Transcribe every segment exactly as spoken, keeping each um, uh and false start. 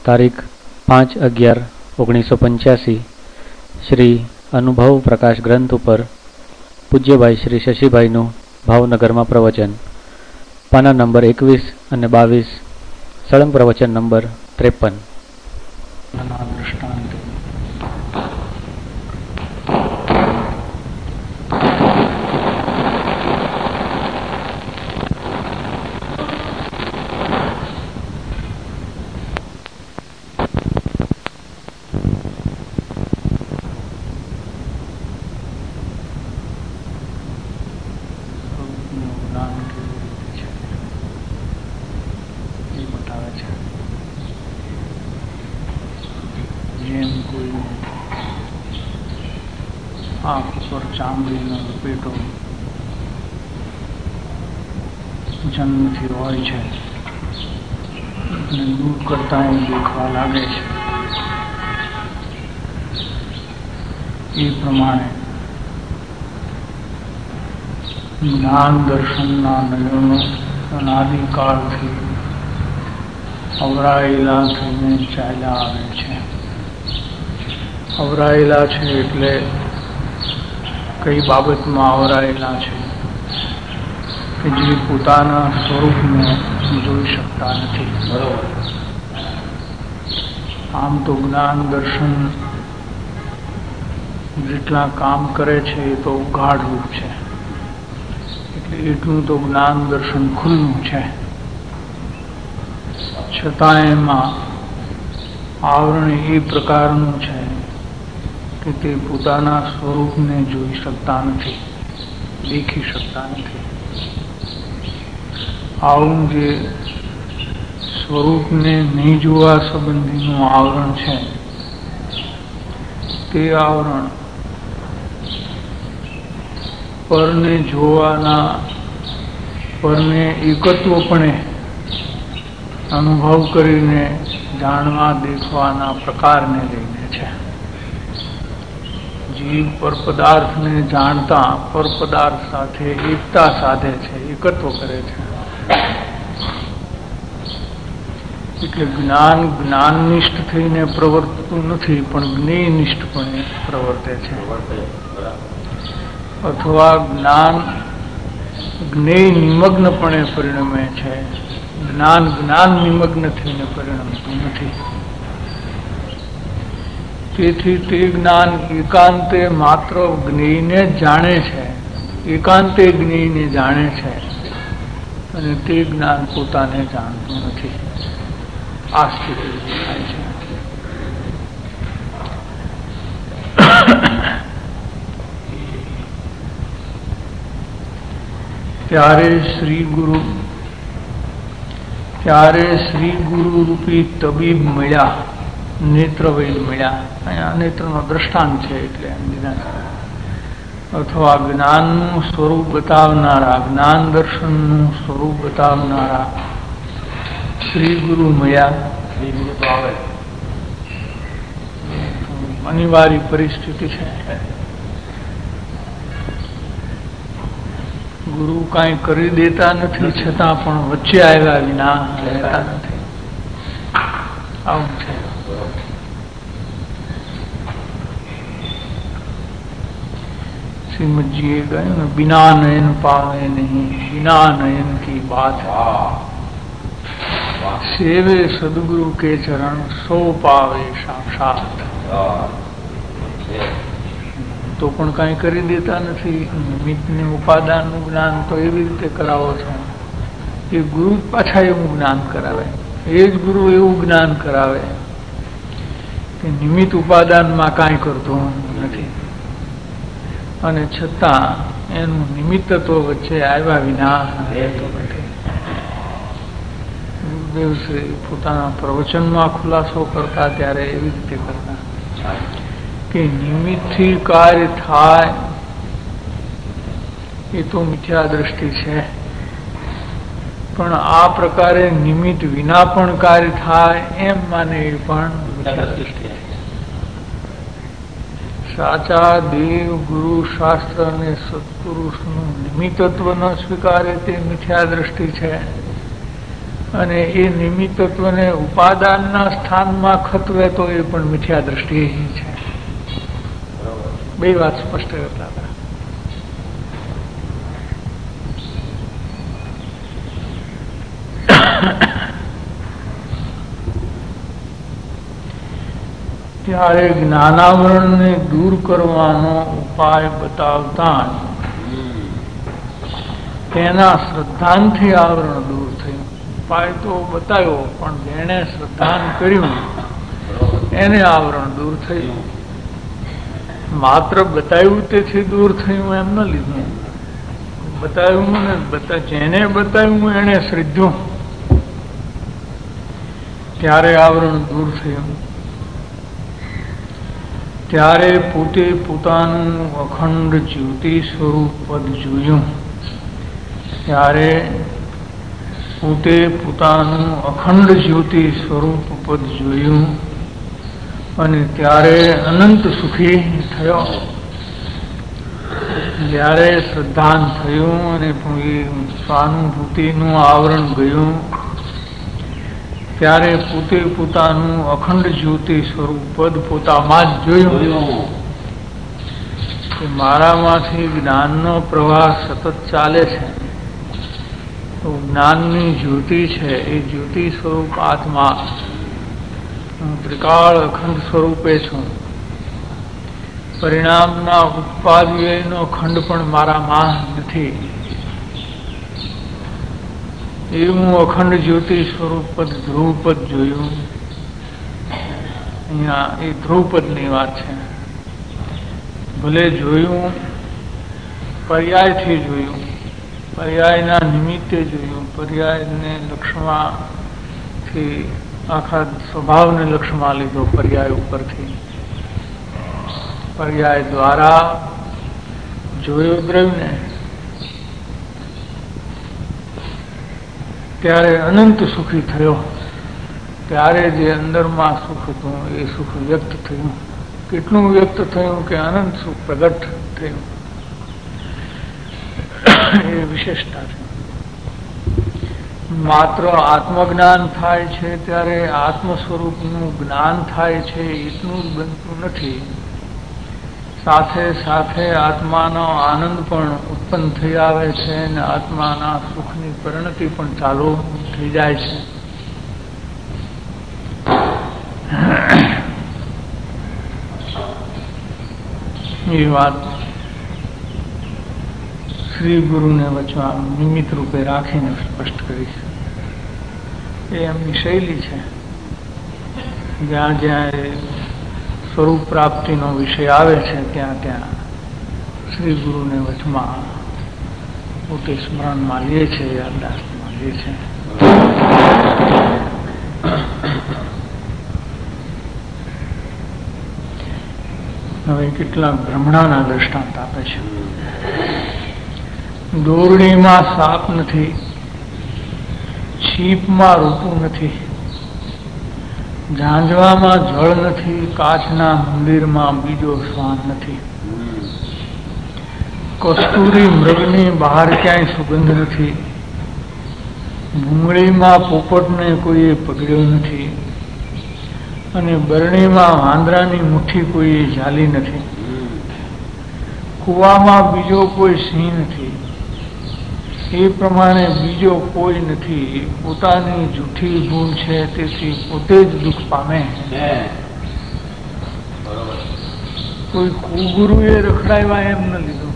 તારીખ પાંચ અગિયાર ઓગણીસો પંચ્યાસી શ્રી અનુભવ પ્રકાશ ગ્રંથ ઉપર પૂજ્યભાઈ શ્રી શશીભાઈનું ભાવનગરમાં પ્રવચન, પાના નંબર એકવીસ અને બાવીસ, સળંગ પ્રવચન નંબર ત્રેપન. ચામડીનો લપેટો જન્મથી હોય છે અને દૂર કરતા એ દેખવા લાગે છે. એ પ્રમાણે જ્ઞાન દર્શનના નયનો અનાદિકાળથી અવરાયેલા થઈને ચાલ્યા આવે છે. અવરાયેલા છે એટલે કઈ બાબતમાં અવરાયેલા છે કે જે પોતાના સ્વરૂપને જોઈ શકતા નથી. બરોબર. આમ તો જ્ઞાન દર્શન જેટલા કામ કરે છે એ તો ઉઘાડ રૂપ છે, એટલે એટલું તો જ્ઞાન દર્શન ખુલ્લું છે. છતાં એમાં આવરણ એ પ્રકારનું છે કે તે પોતાના સ્વરૂપને જોઈ શકતા નથી, દેખી શકતા નથી. આવું જે સ્વરૂપને નહીં જોવા સંબંધીનું આવરણ છે તે આવરણ પરને જોવાના, પરને એકત્વપણે અનુભવ કરીને જાણવા દેખવાના પ્રકારને લઈને છે. જીવ પર પદાર્થને જાણતા પર પદાર્થ સાથે એકતા સાધે છે, એકત્વ કરે છે. એટલે જ્ઞાન જ્ઞાનનિષ્ઠ થઈને પ્રવર્તતું નથી, પણ જ્ઞેયનિષ્ઠપણે પ્રવર્તે છે. અથવા જ્ઞાન જ્ઞેય નિમગ્નપણે પરિણમે છે, જ્ઞાન જ્ઞાન નિમગ્ન થઈને પરિણમતું નથી. તેથી તે જ્ઞાન એકાંતે માત્ર જ્ઞેયને જ જાણે છે, એકાંતે જ્ઞેયને જાણે છે, અને તે જ્ઞાન પોતાને જાણતું નથી. આ સ્થિતિ થાય છે. ત્યારે શ્રી ગુરુ ત્યારે શ્રી ગુરુ રૂપી તબીબ મળ્યા, નેત્રવૈદ મળ્યા. અહીંયા નેત્રનો દ્રષ્ટાંત છે એટલે એમ લીધા. અથવા જ્ઞાનનું સ્વરૂપ બતાવનારા, જ્ઞાન દર્શનનું સ્વરૂપ બતાવનારા શ્રી ગુરુ મળ્યા. શ્રી ગુરુ તો આવે, અનિવાર્ય પરિસ્થિતિ છે. ગુરુ કાંઈ કરી દેતા નથી, છતાં પણ વચ્ચે આવ્યા વિના રહેતા નથી. આવું છે. શ્રીમદજીએ કહ્યું ને, બિના નયન પાવે નહીં, બિના નયન કી બાત સેવે સદગુરુ કે ચરણ સો પાવે સાક્ષાત. તો પણ કઈ કરી દેતા નથી. નિમિત્તને ઉપાદાનનું જ્ઞાન તો એવી રીતે કરાવો છો, એ ગુરુ પાછા એવું જ્ઞાન કરાવે, એ જ ગુરુ એવું જ્ઞાન કરાવે કે નિમિત્ત ઉપાદાનમાં કાંઈ કરતું નથી, અને છતાં એનું નિમિત્તત્વ વચ્ચે આવ્યા વિના રહેતું નથી. ગુરુદેવ શ્રી પોતાના પ્રવચનમાં ખુલાસો કરતા ત્યારે એવી રીતે કરતા કે નિમિત્તથી કાર્ય થાય એ તો મિથ્યા દ્રષ્ટિ છે, પણ આ પ્રકારે નિમિત્ત વિના પણ કાર્ય થાય એમ માને એ પણ મિથ્યા દ્રષ્ટિ છે. સાચા દેવ ગુરુ શાસ્ત્ર અને સત્પુરુષનું નિમિત્તત્વ ન સ્વીકારે તે મિથ્યા દ્રષ્ટિ છે, અને એ નિમિત્તત્વને ઉપાદાનના સ્થાનમાં ખતવે તો એ પણ મિથ્યા દ્રષ્ટિ છે. બે વાત સ્પષ્ટ કરતા હતા. ત્યારે જ્ઞાનાવરણને દૂર કરવાનો ઉપાય બતાવતા તેના શ્રદ્ધાનથી આવરણ દૂર થયું. ઉપાય તો બતાવ્યો, પણ જેણે શ્રદ્ધાન કર્યું એને આવરણ દૂર થયું. માત્ર બતાવ્યું તેથી દૂર થયું એમ ન લીધું. બતાવ્યું ને બતા જેને બતાવ્યું એને શ્રદ્ધ્યું ત્યારે આવરણ દૂર થયું. ત્યારે પોતે પોતાનું અખંડ જ્યોતિ સ્વરૂપ પદ જોયું. ત્યારે પોતે પોતાનું અખંડ જ્યોતિ સ્વરૂપ પદ જોયું અને ત્યારે અનંત સુખી થયો. જ્યારે શ્રદ્ધાન થયું અને સ્વાનુભૂતિનું આવરણ ગયું ત્યારે પોતે પોતાનું અખંડ જ્યોતિ સ્વરૂપ પદ પોતામાં જ જોયું કે મારામાંથી જ્ઞાનનો પ્રવાહ સતત ચાલે છે. તો જ્ઞાનની જ્યોતિ છે એ જ્યોતિ સ્વરૂપ આત્મા હું ત્રિકાળ અખંડ સ્વરૂપે છું. પરિણામના ઉત્પાદનો ખંડ પણ મારામાં નથી. એ હું અખંડ જ્યોતિ સ્વરૂપ પદ ધ્રુવપદ જોયું. અહીંયા એ ધ્રુવપદની વાત છે. ભલે જોયું, પર્યાયથી જોયું, પર્યાયના નિમિત્તે જોયું, પર્યાયને લક્ષમાંથી આખા સ્વભાવને લક્ષમાં લીધો. પર્યાય ઉપરથી પર્યાય દ્વારા જોયો દ્રવ્યને ત્યારે અનંત સુખી થયો. ત્યારે જે અંદરમાં સુખ હતું એ સુખ વ્યક્ત થયું. કેટલું વ્યક્ત થયું કે અનંત સુખ પ્રગટ થયું. એ વિશેષતા છે. માત્ર આત્મજ્ઞાન થાય છે ત્યારે આત્મ સ્વરૂપનું જ્ઞાન થાય છે એટલું જ બનતું નથી. સાથે સાથે આત્માનો આનંદ પણ ઉત્પન્ન થઈ આવે છે અને આત્માના સુખની પરિણતિ પણ ચાલુ થઈ જાય છે. એ વાત શ્રી ગુરુને વચમાં નિમિત્ત રૂપે રાખીને સ્પષ્ટ કરી છે. એ એમની શૈલી છે. જ્યાં જ્યાં સ્વરૂપ પ્રાપ્તિનો વિષય આવે છે ત્યાં ત્યાં શ્રી ગુરુને વચમાં પોતે સ્મરણમાં લે છે, યાદદાસ્તમાં લે છે. હવે કેટલાક ભ્રમણાના દ્રષ્ટાંત આપે છે. દોરડીમાં સાપ નથી, છીપમાં રૂપું નથી, ઝાંઝવામાં જળ નથી, કાચના મંદિરમાં બીજો શ્વાન નથી, કસ્તુરી મૃગની બહાર ક્યાંય સુગંધ નથી, ભૂંગળીમાં પોપટને કોઈએ પકડ્યો નથી અને બરણીમાં વાંદરાની મુઠ્ઠી કોઈએ ઝાલી નથી, કૂવામાં બીજો કોઈ સિંહ નથી, એ પ્રમાણે બીજો કોઈ નથી. પોતાની જૂઠી ભૂલ છે તેથી પોતે જ દુઃખ પામે. કોઈ કુગુરુએ રખડાવ્યા એમ ન લીધું.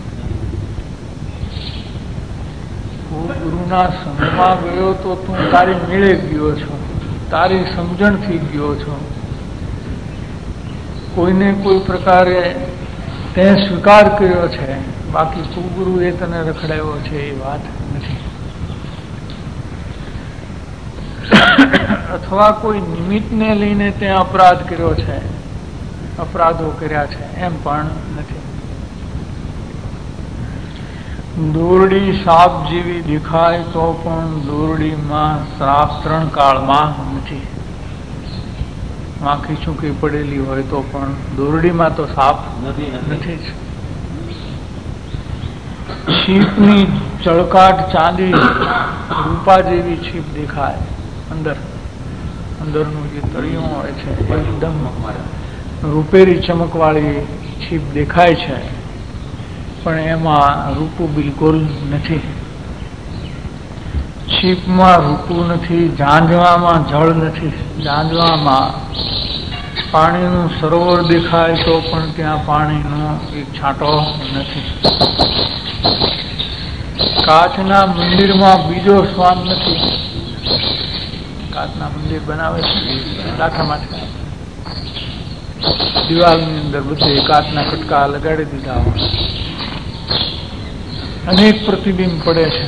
કુગુરુના સંગમાં ગયો તો તું તારી મેળે ગયો છો, તારી સમજણથી ગયો છો. કોઈને કોઈ પ્રકારે તે સ્વીકાર કર્યો છે, બાકી કુગુરુએ તને રખડાવ્યો છે એ વાત નથી. અથવા કોઈ નિમિત્તને લઈને ત્યાં અપરાધ કર્યો છે, અપરાધો કર્યા છે એમ પણ નથી. દોરડી સાપ જેવી દેખાય તો પણ દોરડીમાં શ્રાપ ત્રણ કાળમાં નથી. આંખી ચૂકી પડેલી હોય તો પણ દોરડીમાં તો સાપ નથી જ. છીપની ચળકાટ ચાંદી રૂપા જેવી છીપ દેખાય અંદર અંદરનું જે તળિયું હોય છે એકદમ રૂપેરી ચમકવાળી છીપ દેખાય છે, પણ એમાં રૂપું બિલકુલ નથી. છીપમાં રૂપું નથી, ઝાંઝવામાં જળ નથી. ઝાંઝવામાં પાણીનું સરોવર દેખાય તો પણ ત્યાં પાણીનો એક છાંટો નથી. કાચના મંદિરમાં બીજો શ્વાન નથી. કાચના મંદિર બનાવે છે લાઠામાંથી, દિવાલની અંદર બધે કાચના કટકા લગાડી દીધા હોય, અનેક પ્રતિબિંબ પડે છે.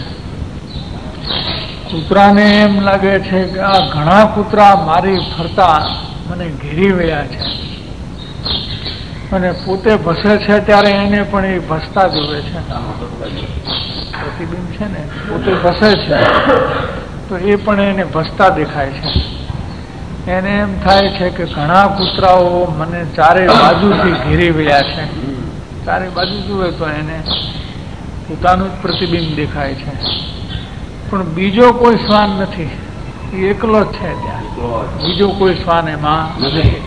કૂતરાને એમ લાગે છે કે આ ઘણા કૂતરા મારી ફરતા મને ઘેરી વળ્યા છે, અને પોતે ભસે છે ત્યારે એને પણ એ ભસતા જોવે છે. પ્રતિબિંબ છે ને, પોતે ભસે છે તો એ પણ એને ભસતા દેખાય છે. એને એમ થાય છે કે ઘણા કૂતરાઓ મને ચારે બાજુથી ઘેરી વળ્યા છે. ચારે બાજુ જુએ તો એને પોતાનું જ પ્રતિબિંબ દેખાય છે, પણ બીજો કોઈ શ્વાન નથી. એ એકલો જ છે ત્યાં, બીજો કોઈ શ્વાન એમાં નથી.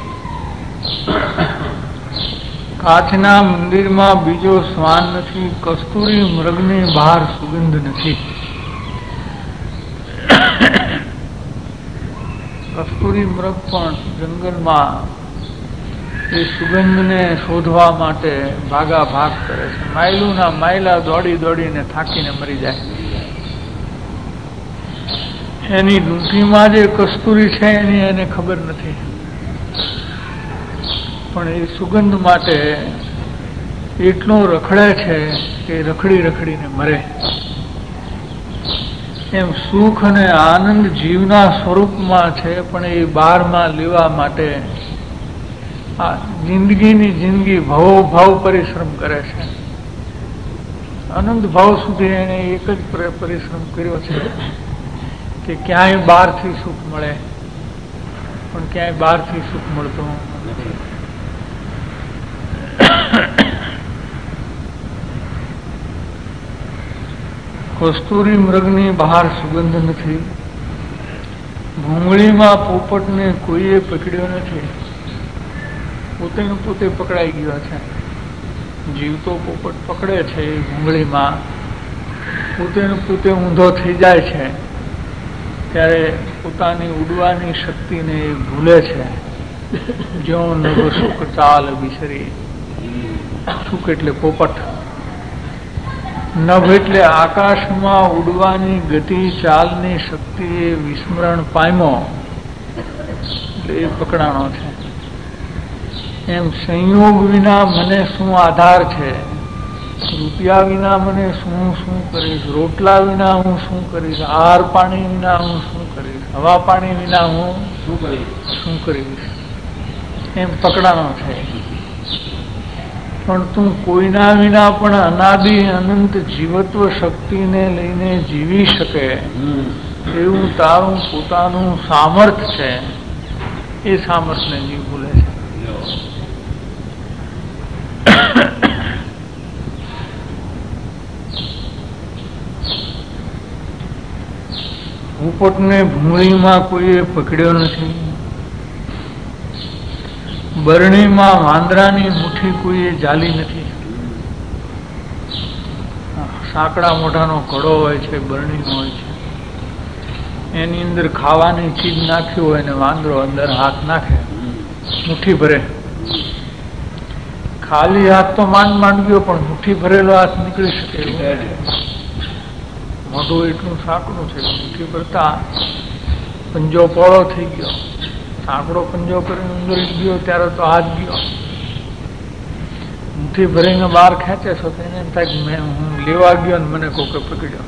કાચના મંદિરમાં બીજો શ્વાન નથી. કસ્તુરી મૃગની બહાર સુગંધ નથી. કસ્તુરી મૃગ પણ જંગલમાં એ સુગંધને શોધવા માટે ભાગા ભાગ કરે છે. માયલુના માયલા દોડી દોડીને થાકીને મરી જાય. એની ડૂંટીમાં જે કસ્તુરી છે એની એને ખબર નથી, પણ એ સુગંધ માટે એટલું રખડે છે કે રખડી રખડીને મરે. એમ સુખ અને આનંદ જીવના સ્વરૂપમાં છે, પણ એ બહારમાં લેવા માટે આ જિંદગીની જિંદગી ભાવ ભાવ પરિશ્રમ કરે છે. અનંત ભાવ સુધી એને એક જ પરિશ્રમ કર્યો છે કે ક્યાંય બહારથી સુખ મળે, પણ ક્યાંય બહારથી સુખ મળતું નથી. કસ્તુરી મૃગની બહાર સુગંધ નથી. ભૂંગળીમાં પોપટને કોઈએ પકડ્યો નથી. પોતે પોતે પકડાઈ ગયો છે. જીવતો પોપટ પકડે છે એ ભૂંગળીમાં, પોતે પોતે ઊંધો થઈ જાય છે ત્યારે પોતાની ઉડવાની શક્તિને એ ભૂલે છે. જો નભ સુખ ચાલ બિસરી. સુખ એટલે પોપટ, નભ એટલે આકાશમાં ઉડવાની ગતિ ચાલની શક્તિ એ વિસ્મરણ પામ્યો એટલે એ પકડાણો છે. એમ સંયોગ વિના મને શું આધાર છે, રૂપિયા વિના મને શું શું કરીશ, રોટલા વિના હું શું કરીશ, આહાર પાણી વિના હું શું કરીશ, હવા પાણી વિના હું શું કરીશ શું કરીશ એમ પકડાનો છે. પણ તું કોઈના વિના પણ અનાદિ અનંત જીવત્વ શક્તિને લઈને જીવી શકે એવું તારું પોતાનું સામર્થ છે. એ સામર્થને જીવ ભૂલે છે. પોપટને ભૂંગળીમાં કોઈએ પકડ્યો નથી. બરણીમાં વાંદરાની મુઠ્ઠી કોઈએ જાલી નથી. સાંકડા મોઢાનો ઘડો હોય છે, બરણી હોય છે, એની અંદર ખાવાની ચીજ નાખી હોય ને વાંદરો અંદર હાથ નાખે, મુઠ્ઠી ભરે. ખાલી હાથ તો માંડ માંડ ગયો, પણ મુઠ્ઠી ભરેલો હાથ નીકળી શકે એવું. મોઢું એટલું સાંકડું છે, મુઠ્ઠી ભરતા પંજો પોળો થઈ ગયો. સાંકડો પંજો કરીને અંદર ગયો ત્યારે તો હાથ ગયો. મુઠ્ઠી ભરીને બહાર ખેંચે છો તો એને એમ થાય કે મેં હું લેવા ગયો ને મને કોકે પકડ્યો.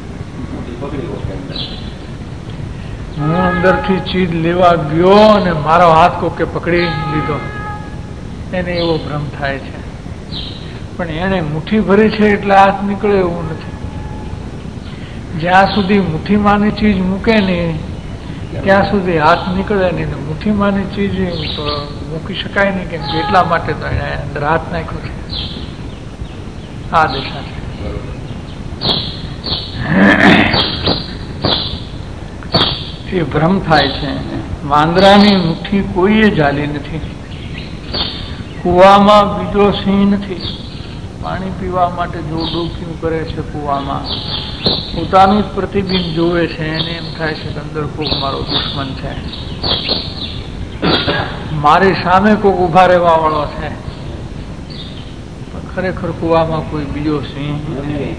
હું અંદરથી ચીજ લેવા ગયો અને મારો હાથ કોકે પકડી લીધો, એને એવો ભ્રમ થાય છે. પણ એને મુઠ્ઠી ભરી છે એટલે હાથ નીકળે એવું નથી. જ્યાં સુધી મુઠ્ઠીમાંની ચીજ મૂકે નહીં ત્યાં સુધી હાથ નીકળે નહીં. મુઠ્ઠીમાંની ચીજ મૂકી શકાય નહીં, કેમ કે એટલા માટે તો એને અંદર હાથ નાખ્યો છે. આ દશા છે. એ ભ્રમ થાય છે. વાંદરાની મુઠ્ઠી કોઈએ ઝાલી નથી. કૂવામાં બીજો સિંહ નથી. પાણી પીવા માટે જો ડોક્યું કરે છે કૂવામાં, પોતાનું જ પ્રતિબિંબ જોવે છે, એને એમ થાય છે કે અંદર કોક મારો દુશ્મન છે, મારી સામે કોક ઉભા રહેવા વાળો છે. ખરેખર કૂવામાં કોઈ બીજો સિંહ નથી.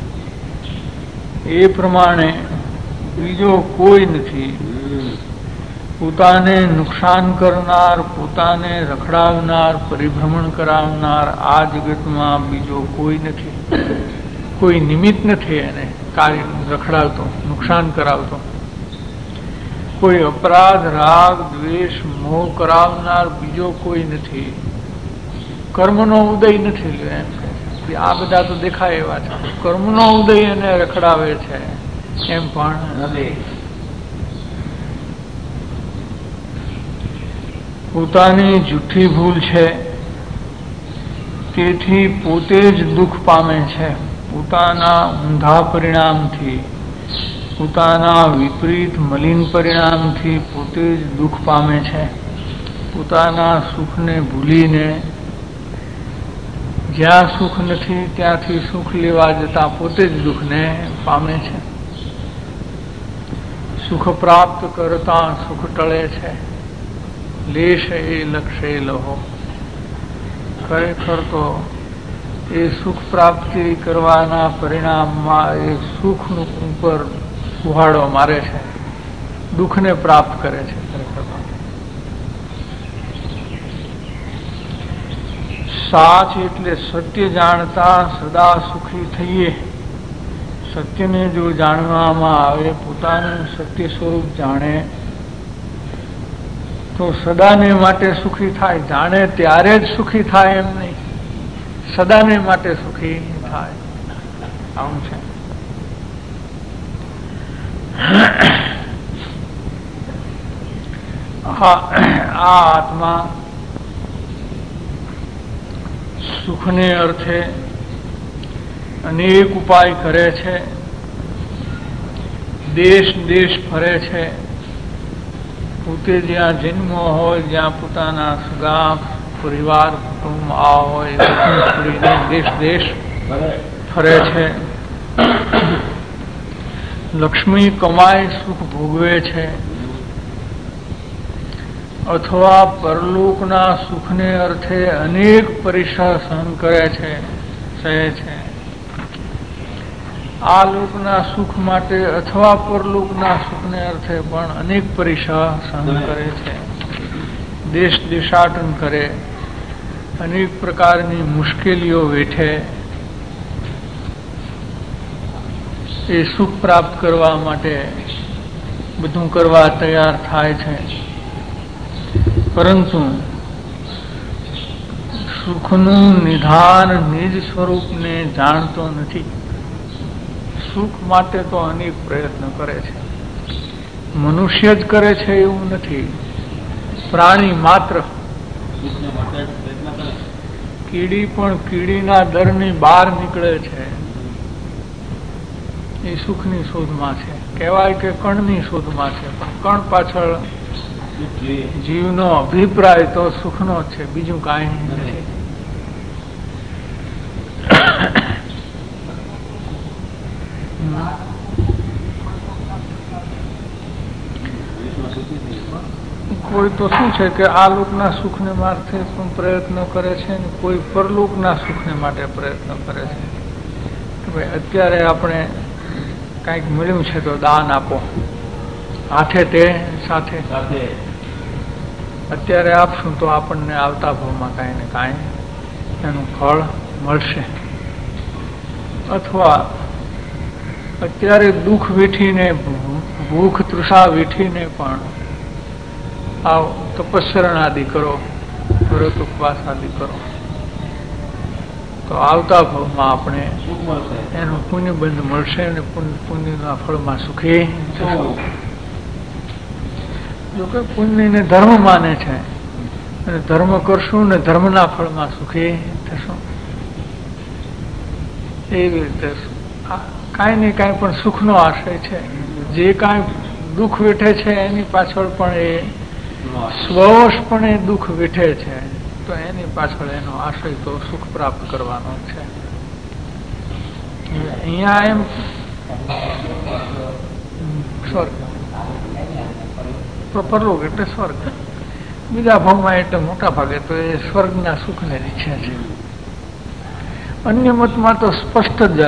એ પ્રમાણે બીજો કોઈ નથી. પોતાને નુકસાન કરનાર, પોતાને રખડાવનાર, પરિભ્રમણ કરાવનાર આ જગતમાં બીજો કોઈ નથી. કોઈ નિમિત્ત નથી એને કાર્ય રખડાવતો, નુકસાન કરાવતો. કોઈ અપરાધ, રાગ, દ્વેષ, મોહ કરાવનાર બીજો કોઈ નથી. કર્મનો ઉદય નથી લ્યો એમ કે આ બધા તો દેખાય એવા છે. કર્મનો ઉદય એને રખડાવે છે એમ પણ નથી. પોતાની જૂઠી ભૂલ છે તેથી પોતે જ દુઃખ પામે છે. પોતાના ઊંધા પરિણામથી, પોતાના વિપરીત મલિન પરિણામથી પોતે જ દુઃખ પામે છે. પોતાના સુખને ભૂલીને જ્યાં સુખ નથી ત્યાંથી સુખ લેવા જતા પોતે જ દુઃખને પામે છે. સુખ પ્રાપ્ત કરતા સુખ ટળે છે. લેશ એ લક્ષે લહો. ખરેખર તો એ સુખ પ્રાપ્તિ કરવાના પરિણામમાં એ સુખનું ઉપર કુહાડો મારે છે, દુઃખને પ્રાપ્ત કરે છે. ખરેખર સાચ એટલે સત્ય જાણતા સદા સુખી થઈએ. સત્યને જો જાણવામાં આવે, પોતાનું સત્ય સ્વરૂપ જાણે તો સદાને માટે સુખી થાય. જાણે ત્યારે જ સુખી થાય એમ નહીં, સદાને માટે સુખી થાય. આવું છે. આ આત્મા સુખને અર્થે અનેક ઉપાય કરે છે. દેશ દેશ ફરે છે. પોતે જ્યાં જન્મ હોય, જ્યાં પોતાના સગા પરિવાર કુટુંબ આ હોય છોડીને દેશ દેશ ફરે છે. લક્ષ્મી કમાય સુખ ભોગવે છે અથવા પરલોકના સુખને અર્થે અનેક પરીક્ષા સહન કરે છે, સહે છે. આ લોકના સુખ માટે અથવા પરલોકના સુખને અર્થે પણ અનેક પરીક્ષા સહન કરે છે. દેશ દેશાટન કરે, અનેક પ્રકારની મુશ્કેલીઓ વેઠે. એ સુખ પ્રાપ્ત કરવા માટે બધું કરવા તૈયાર થાય છે. પરંતુ સુખનું નિધાન નિજ સ્વરૂપને જાણતો નથી. સુખ માટે તો અનેક પ્રયત્ન કરે છે. મનુષ્ય જ કરે છે એવું નથી, પ્રાણી માત્ર. કીડી પણ કીડીના દરની બહાર નીકળે છે, એ સુખની શોધમાં છે. કહેવાય કે કણની શોધમાં છે, પણ કણ પાછળ જીવનો અભિપ્રાય તો સુખનો જ છે, બીજું કાંઈ નથી. કોઈ તો શું છે કે આ લોકના સુખને માટે પણ પ્રયત્ન કરે છે ને કોઈ પરલોકના સુખને માટે પ્રયત્ન કરે છે. કે ભાઈ અત્યારે આપણે કંઈક મળ્યું છે તો દાન આપો, હાથે તે સાથે અત્યારે આપશું તો આપણને આવતા ભાવમાં કાંઈ ને કાંઈ એનું ફળ મળશે. અથવા અત્યારે દુઃખ વેઠીને, ભૂખ તૃષા વેઠીને પણ આવ તપસ્સરણ આદિ કરો, વ્રત ઉપવાસ આદિ કરો તો આવતા ભાવમાં આપણે એનું પુણ્યબંધ મળશે અને પુણ્યના ફળમાં સુખી થશું. જોકે પુણ્યને ધર્મ માને છે અને ધર્મ કરશું ને ધર્મના ફળમાં સુખી થશું. એવી રીતે કાંઈ ને કાંઈ પણ સુખનો આશય છે. જે કાંઈ દુઃખ વેઠે છે એની પાછળ પણ એ સ્વવશપણે દુઃખ વેઠે છે, તો એની પાછળ એનો આશય તો સુખ પ્રાપ્ત કરવાનો છે. અહીંયા એમ સ્વર્ગ પરલોક એટલે સ્વર્ગ, બીજા ભાવમાં એટલે મોટા ભાગે તો એ સ્વર્ગના સુખને ઈચ્છે છે. અન્ય મતમાં તો સ્પષ્ટ જ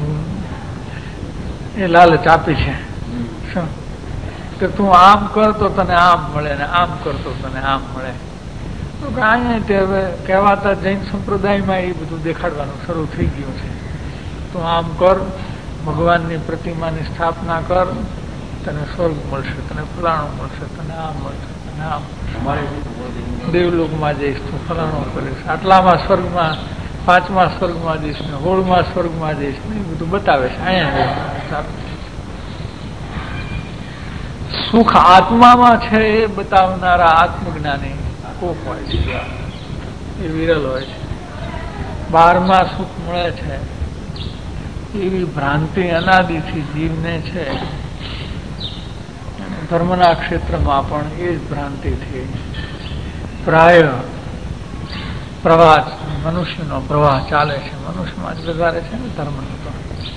એ લાલચ આપી છે શું કે તું આમ કર તો તને આમ મળે ને આમ કરતો તને આમ મળે. તો અહીંયા તે હવે કહેવાતા જૈન સંપ્રદાયમાં એ બધું દેખાડવાનું શરૂ થઈ ગયું છે. તું આમ કર, ભગવાનની પ્રતિમાની સ્થાપના કર, તને સ્વર્ગ મળશે, તને ફલાણું મળશે, તને આમ મળશે, તને આમ દેવલોકમાં જઈશ તું ફલાણું કરીશ, આટલામાં સ્વર્ગમાં, પાંચમા સ્વર્ગમાં જઈશ ને હોળમાં સ્વર્ગમાં જઈશ ને એ બધું બતાવે છે. અહીંયા સુખ આત્મામાં છે એ બતાવનારા આત્મજ્ઞાની કોક હોય છે, એ વિરલ હોય છે. બહારમાં સુખ મળે છે એવી ભ્રાંતિ અનાદિથી જીવને છે. ધર્મના ક્ષેત્રમાં પણ એ જ ભ્રાંતિથી પ્રાય પ્રવાહ, મનુષ્યનો પ્રવાહ ચાલે છે. મનુષ્યમાં જ વધારે છે ને ધર્મનો તો.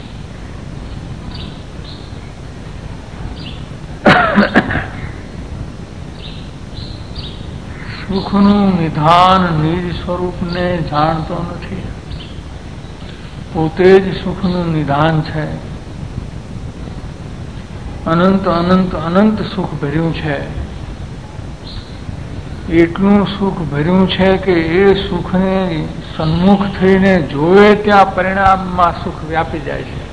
સુખનું નિધાન નિજ સ્વરૂપને જાણતો નથી, પોતે જ સુખનું નિધાન છે. અનંત અનંત અનંત સુખ ભર્યું છે. એટલું સુખ ભર્યું છે કે એ સુખને સન્મુખ થઈને જોવે ત્યાં પરિણામમાં સુખ વ્યાપી જાય છે.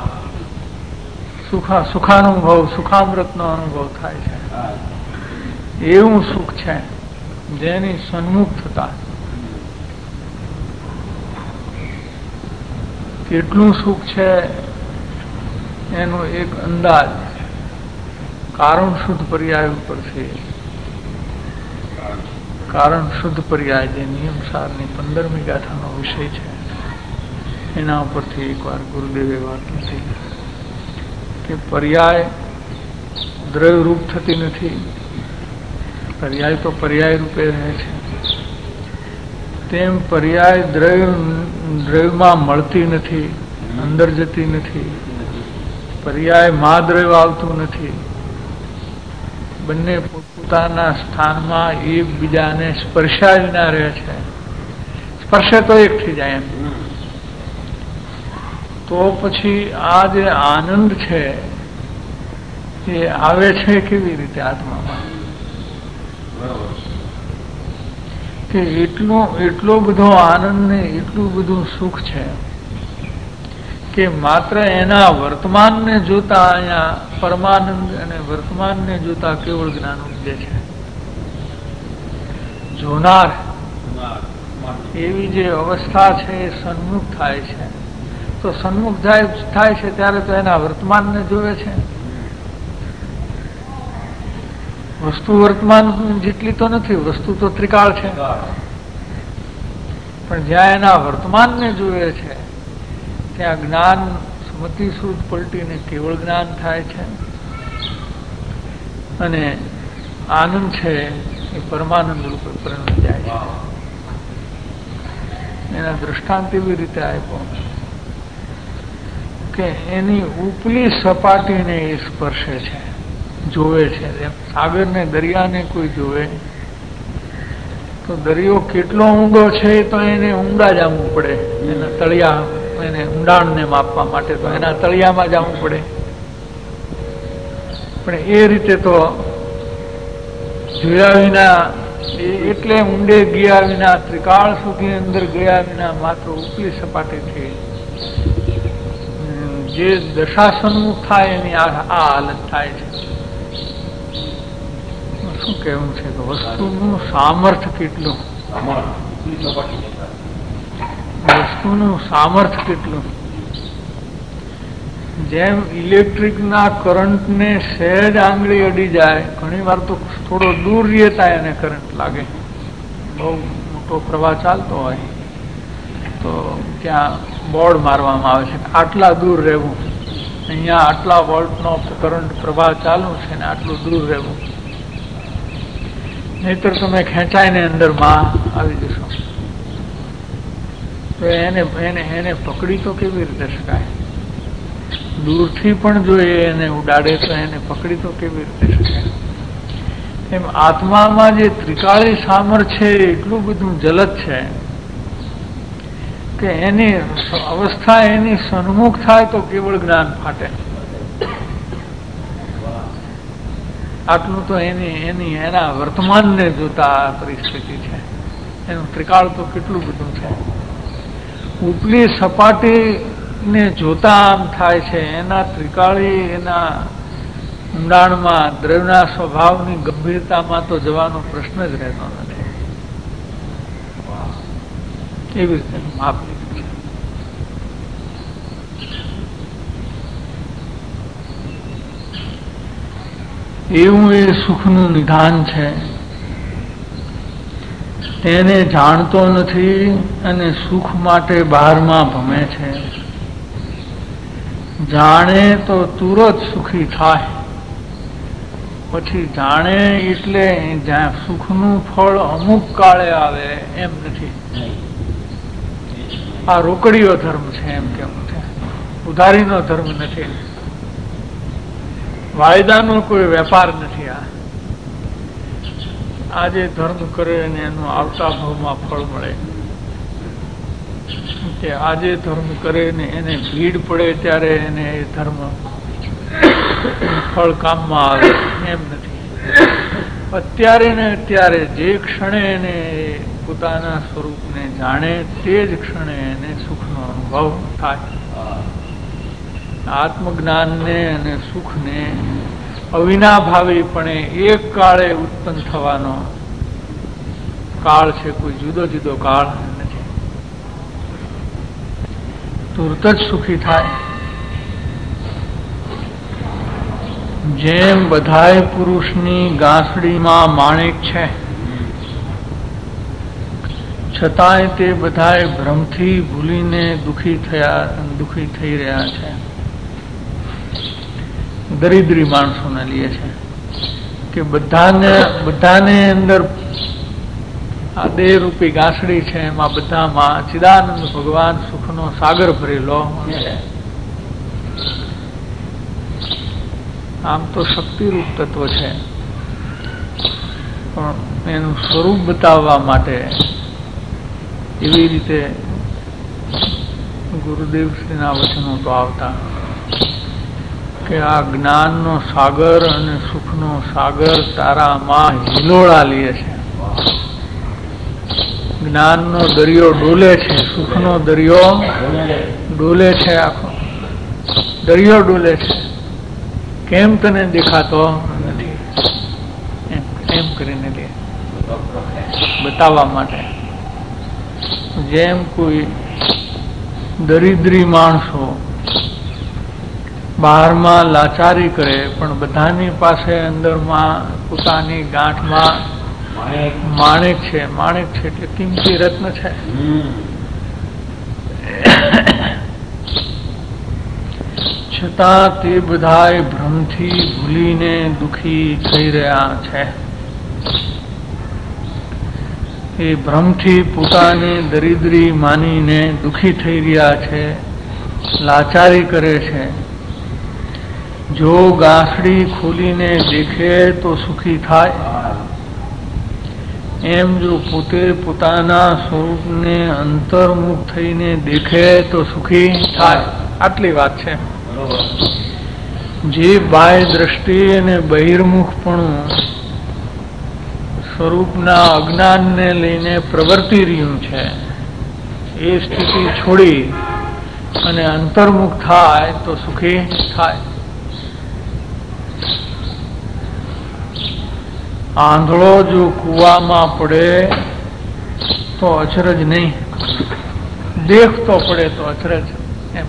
સુખા સુખાનુભવ, સુખામૃતનો અનુભવ થાય છે. એવું સુખ છે જેની સન્મુખ થતા કેટલું સુખ છે એનો એક અંદાજ કારણ શુદ્ધ પર્યાય ઉપર છે. કારણ શુદ્ધ પર્યાય જે નિયમસારની પંદરમી ગાથાનો વિષય છે એના ઉપરથી એકવાર ગુરુદેવે વાત નથી કે પર્યાય દ્રવ્ય રૂપ થતી નથી. પર્યાય તો પર્યાય રૂપે રહે છે. તેમ પર્યાય દ્રવ્ય દ્રવ્યમાં મળતી નથી, અંદર જતી નથી. પર્યાય માં દ્રવ્ય આવતું નથી. બંને પોતાના સ્થાનમાં એકબીજાને સ્પર્શ્યા વિના રહે છે. સ્પર્શે તો એક થઈ જાય એમ. તો પછી આ જે આનંદ છે એ આવે છે કેવી રીતે આત્મામાં? કે એટલો એટલો બધો આનંદ ને એટલું બધું સુખ છે કે માત્ર એના વર્તમાનને જોતા અહીંયા પરમાનંદ અને વર્તમાનને જોતા કેવળ જ્ઞાન ઉપજે છે. જોનાર એવી જે અવસ્થા છે એ સન્મુખ થાય છે. તો સન્મુખ થાય થાય છે ત્યારે તો એના વર્તમાનને જોવે છે. વસ્તુ વર્તમાન જેટલી તો નથી, વસ્તુ તો ત્રિકાળ છે, પણ જ્યાં એના વર્તમાનને જોવે છે ત્યાં જ્ઞાન સ્મૃતિ શુદ્ધ પલટીને કેવળ જ્ઞાન થાય છે અને આનંદ છે એ પરમાનંદ રૂપે પરિણમી જાય છે. એના દ્રષ્ટાંત એવી રીતે આપ્યો કે એની ઉપલી સપાટીને એ સ્પર્શે છે, જોવે છે. એમ સાગરને, દરિયાને કોઈ જોવે તો દરિયો કેટલો ઊંડો છે તો એને ઊંડા જવું પડે. એના તળિયા, એને ઊંડાણને માપવા માટે તો એના તળિયામાં જવું પડે. પણ એ રીતે તો જોયા વિના, એટલે ઊંડે ગયા વિના, ત્રિકાળ સુધી અંદર ગયા વિના માત્ર ઉપલી સપાટીથી જે દશા સન્મુખ થાય એની આ હાલત થાય છે. શું કહેવું છે કે વસ્તુનું સામર્થ્ય કેટલું, વસ્તુનું સામર્થ્ય કેટલું. જેમ ઇલેક્ટ્રિકના કરંટને સહેજ આંગળી અડી જાય, ઘણી વાર તો થોડો દૂર રહેતા એને કરંટ લાગે. બહુ મોટો પ્રવાહ ચાલતો હોય તો ત્યાં બોર્ડ મારવામાં આવે છે કે આટલા દૂર રહેવું, અહીંયા આટલા વોલ્ટનો કરંટ પ્રવાહ ચાલુ છે ને આટલું દૂર રહેવું, નહીતર તમે ખેંચાઈને અંદર માં આવી જશો. તો એને એને એને પકડી તો કેવી રીતે શકાય? દૂરથી પણ જો એને ઉડાડે તો એને પકડી તો કેવી રીતે શકાય? એમ આત્મામાં જે ત્રિકાળી સામર છે એટલું બધું જલદ છે કે એની અવસ્થા એની સન્મુખ થાય તો કેવળ જ્ઞાન ફાટે. આટલું તો એની એની એના વર્તમાનને જોતા આ પરિસ્થિતિ છે. એનું ત્રિકાળ તો કેટલું બધું છે. ઉપલી સપાટીને જોતા આમ થાય છે, એના ત્રિકાળી એના ઊંડાણમાં દ્રવ્યના સ્વભાવની ગંભીરતામાં તો જવાનો પ્રશ્ન જ રહેતો નથી. એવી રીતે માપ લીધું છે. એવું એ સુખનું નિધાન છે. તેને જાણતો નથી અને સુખ માટે બહારમાં ભમે છે. જાણે તો તુરત સુખી થાય, પછી જાણે એટલે જ્યાં સુખનું ફળ અમુક કાળે આવે એમ નથી. આ રોકડીયો ધર્મ છે એમ કેવું છે, ઉધારીનો ધર્મ નથી, વાયદાનો કોઈ વેપાર નથી. આ આજે ધર્મ કરે અને એનું આવતા ભાવમાં ફળ મળે, કે આજે ધર્મ કરે ને એને ભીડ પડે ત્યારે એને એ ધર્મ ફળ કામમાં આવે એમ નથી. અત્યારે ને અત્યારે જે ક્ષણે એને પોતાના સ્વરૂપને જાણે તે જ ક્ષણે એને સુખનો અનુભવ થાય. આત્મજ્ઞાનને અને સુખને અવિનાભાવીપણે એક કાળે ઉત્પન્ન થવાનો કાળ છે, કોઈ જુદો જુદો કાળ નથી. તુરત જ સુખી થાય. જેમ બધાય પુરુષની ગાંસડીમાં માણેક છે, છતાંય તે બધાય ભ્રમથી ભૂલીને દુઃખી થયા દુઃખી થઈ રહ્યા છે. દરિદ્રી માણસોને લીએ છે કે બધાને બધાને અંદર આ દેહરૂપી ગાંસડી છે, એમાં બધામાં ચિદાનંદ ભગવાન સુખનો સાગર ભરેલો. આમ તો શક્તિરૂપ તત્વ છે, પણ એનું સ્વરૂપ બતાવવા માટે એવી રીતે ગુરુદેવ શ્રીના વચનો તો આવતા કે આ જ્ઞાનનો સાગર અને સુખનો સાગર તારામાં હિલોળા લે છે. જ્ઞાનનો દરિયો ડોલે છે, સુખનો દરિયો ડોલે છે, આખો દરિયો ડોલે છે. કેમ તને દેખાતો નથી એમ એમ કરીને લે બતાવવા માટે. જેમ કોઈ દરિદ્રી માણસો બહારમાં લાચારી કરે પણ બધાની પાસે અંદરમાં પોતાની ગાંઠમાં માણેક છે, માણેક છે એટલે કિંમતી રત્ન છે. છતાં તે બધાય ભ્રમથી ભૂલીને દુઃખી થઈ રહ્યા છે. એ ભ્રમથી પોતાને દરિદ્રી માનીને દુઃખી થઈ રહ્યા છે, લાચારી કરે છે. જો ગાંસડી ખોલીને દેખે તો સુખી થાય, એમ જો પોતે પોતાના સ્વરૂપને અંતર્મુખ થઈને દેખે તો સુખી થાય. આટલી વાત છે. જે બાહ્ય દ્રષ્ટિ અને બહિર્મુખપણું સ્વરૂપના અજ્ઞાનને લઈને પ્રવર્તી રહ્યું છે, એ સ્થિતિ છોડી અને અંતર્મુખ થાય તો સુખી થાય. આંધળો જો કૂવામાં પડે તો અચરજ નહીં, દેખતો પડે તો અચરજ. એમ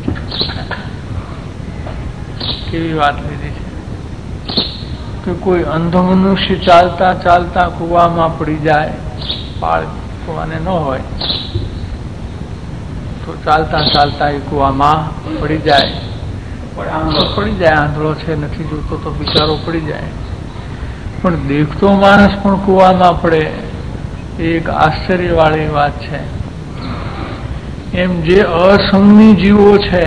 કેવી વાત લીધી છે કે કોઈ અંધ મનુષ્ય ચાલતા ચાલતા કૂવામાં પડી જાય, પાળ કૂવાને ન હોય તો ચાલતા ચાલતા એ કૂવામાં પડી જાય, પડી જાય. આંધળો છે નથી જોતો તો બિચારો પડી જાય. પણ દેખતો માણસ પણ કૂવામાં પડે એ એક આશ્ચર્ય વાળી વાત છે. એમ જે અસંગની જીવો છે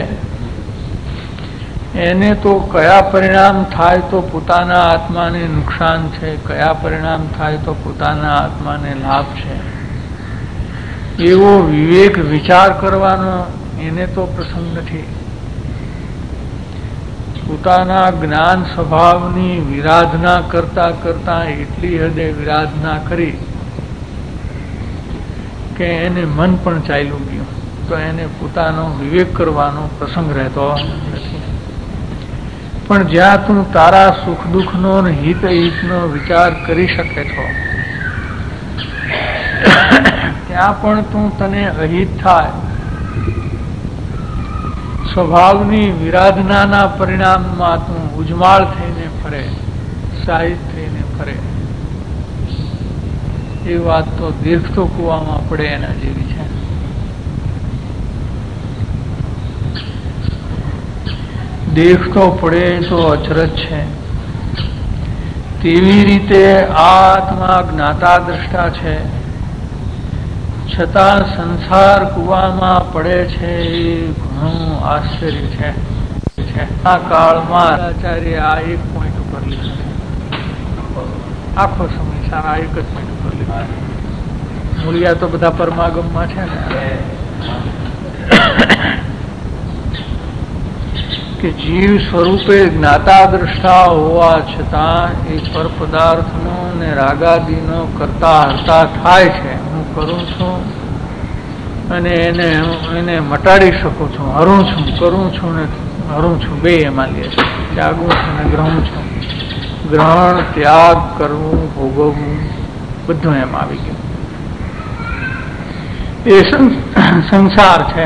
એને તો કયા પરિણામ થાય તો પોતાના આત્માને નુકસાન છે, કયા પરિણામ થાય તો પોતાના આત્માને લાભ છે, એવો વિવેક વિચાર કરવાનો એને તો પ્રસંગ નથી. પોતાના જ્ઞાન સ્વભાવની વિરાધના કરતા કરતા એટલી હદે વિરાધના કરી કે એને મન પણ ચાલ્યું ગયું, તો એને પોતાનો વિવેક કરવાનો પ્રસંગ રહેતો નથી. પણ જ્યાં તું તારા સુખ દુઃખનો ને હિત હિતનો વિચાર કરી શકે છો ત્યાં પણ તું તને અહિત થાય, સ્વભાવની વિરાધનાના પરિણામમાં તું ઉજમાળ થઈને ફરે, સાહિત થઈને ફરે. એ વાત તો દેખતો કૂવામાં પડે એના જેવી છે. દેખતો પડે તો અચરજ છે. તેવી રીતે આ આત્મા જ્ઞાતા દ્રષ્ટા છે, છતાં સંસાર કૂવામાં પડે છે એ ઘણું આશ્ચર્ય છે. આ કાળમાં આચાર્ય આ એક પોઈન્ટ ઉપર લીધું છે. આખો સમય સારા એક જ પોઈન્ટ ઉપર લીધું. મૂળિયા તો બધા પરમાગમમાં છે ને કે જીવ સ્વરૂપે જ્ઞાતા દ્રષ્ટા હોવા છતાં એ પર પદાર્થનો ને રાગાદીનો કરતા હરતા થાય છે. હું કરું છું અને એને એને મટાડી શકું છું, હરું છું, કરું છું ને હરું છું, બે એમાં લે છે. ત્યાગું છું ને ગ્રહણ છું. ગ્રહણ, ત્યાગ કરવું, ભોગવવું બધું એમ આવી ગયું. એ સંસાર છે.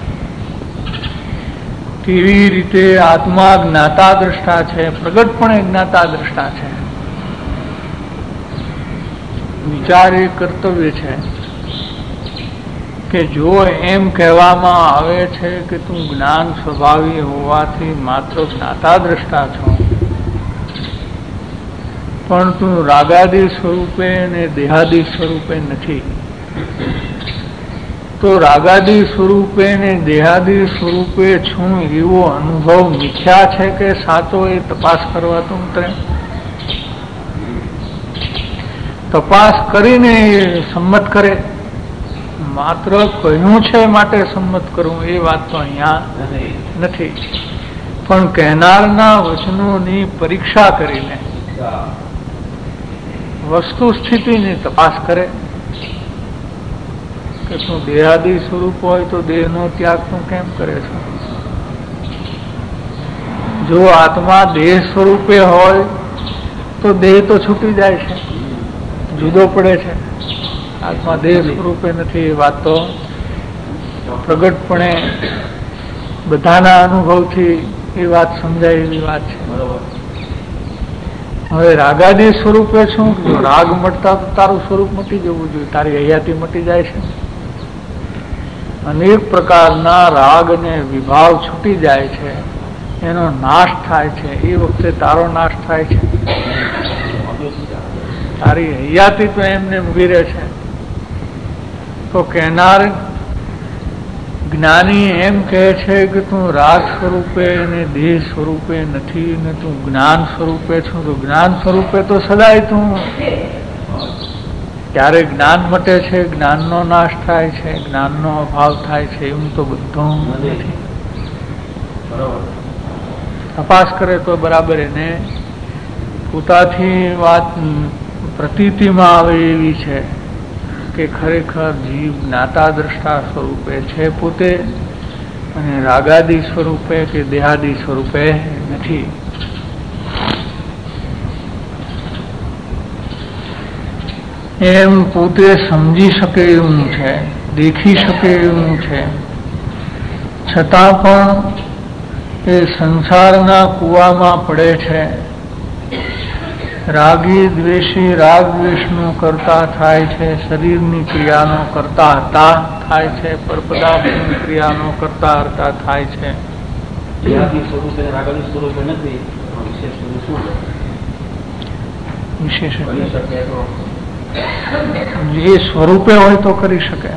તેવી રીતે આત્મા જ્ઞાતા દ્રષ્ટા છે, પ્રગટપણે જ્ઞાતા દ્રષ્ટા છે. વિચાર એ કર્તવ્ય છે કે જો એમ કહેવામાં આવે છે કે તું જ્ઞાન સ્વભાવી હોવાથી માત્ર જ્ઞાતા દ્રષ્ટા છો, પણ તું રાગાદી સ્વરૂપે અને દેહાદી સ્વરૂપે નથી, તો રાગાદી સ્વરૂપે ને દેહાદી સ્વરૂપે છું એવો અનુભવ મિથ્યા છે કે સાચો એ તપાસ કરવા તો ઉતરે. તપાસ કરીને સંમત કરે. માત્ર કહ્યું છે માટે સંમત કરવું એ વાત તો અહીંયા નથી, પણ કહેનારના વચનોની પરીક્ષા કરીને વસ્તુ સ્થિતિની તપાસ કરે કે તું દેહાદી સ્વરૂપ હોય તો દેહનો ત્યાગ તું કેમ કરે છે? જો આત્મા દેહ સ્વરૂપે હોય તો દેહ તો છૂટી જાય છે, જુદો પડે છે. આત્મા દેહ સ્વરૂપે નથી એ વાત તો પ્રગટપણે બધાના અનુભવથી એ વાત સમજાય એવી વાત છે. હવે રાગાદી સ્વરૂપે શું? જો રાગ મટતા તો તારું સ્વરૂપ મટી જવું જોઈએ, તારી હયાતી મટી જાય છે. અનેક પ્રકારના રાગ ને વિભાવ છૂટી જાય છે, એનો નાશ થાય છે. એ વખતે તારો નાશ થાય છે. તારી હયાતી તો એમને ઉભી રહે છે. તો કહેનાર જ્ઞાની એમ કહે છે કે તું રાગ સ્વરૂપે અને દેહ સ્વરૂપે નથી ને તું જ્ઞાન સ્વરૂપે છું. તો જ્ઞાન સ્વરૂપે તો સદાય તું, ત્યારે જ્ઞાન મટે છે, જ્ઞાનનો નાશ થાય છે, જ્ઞાનનો અભાવ થાય છે, એવું તો બધું નથી. તપાસ કરે તો બરાબર એને પોતાથી વાત પ્રતીતિમાં આવે એવી છે કે ખરેખર જીવ જ્ઞાતા દ્રષ્ટા સ્વરૂપે છે પોતે, અને રાગાદી સ્વરૂપે કે દેહાદી સ્વરૂપે નથી. એમ પોતે સમજી શકે એવું છે, દેખી શકે એવું છે, છતાં પણ એ સંસારના કૂવામાં પડે છે. રાગી દ્વેષી રાગ દ્વેષનું કરતા થાય છે, શરીરની ક્રિયાનો કરતા હરતા થાય છે, પરપદાર્થની ક્રિયાનો કરતા હરતા થાય છે. વિશેષ એ સ્વરૂપે હોય તો કરી શકે.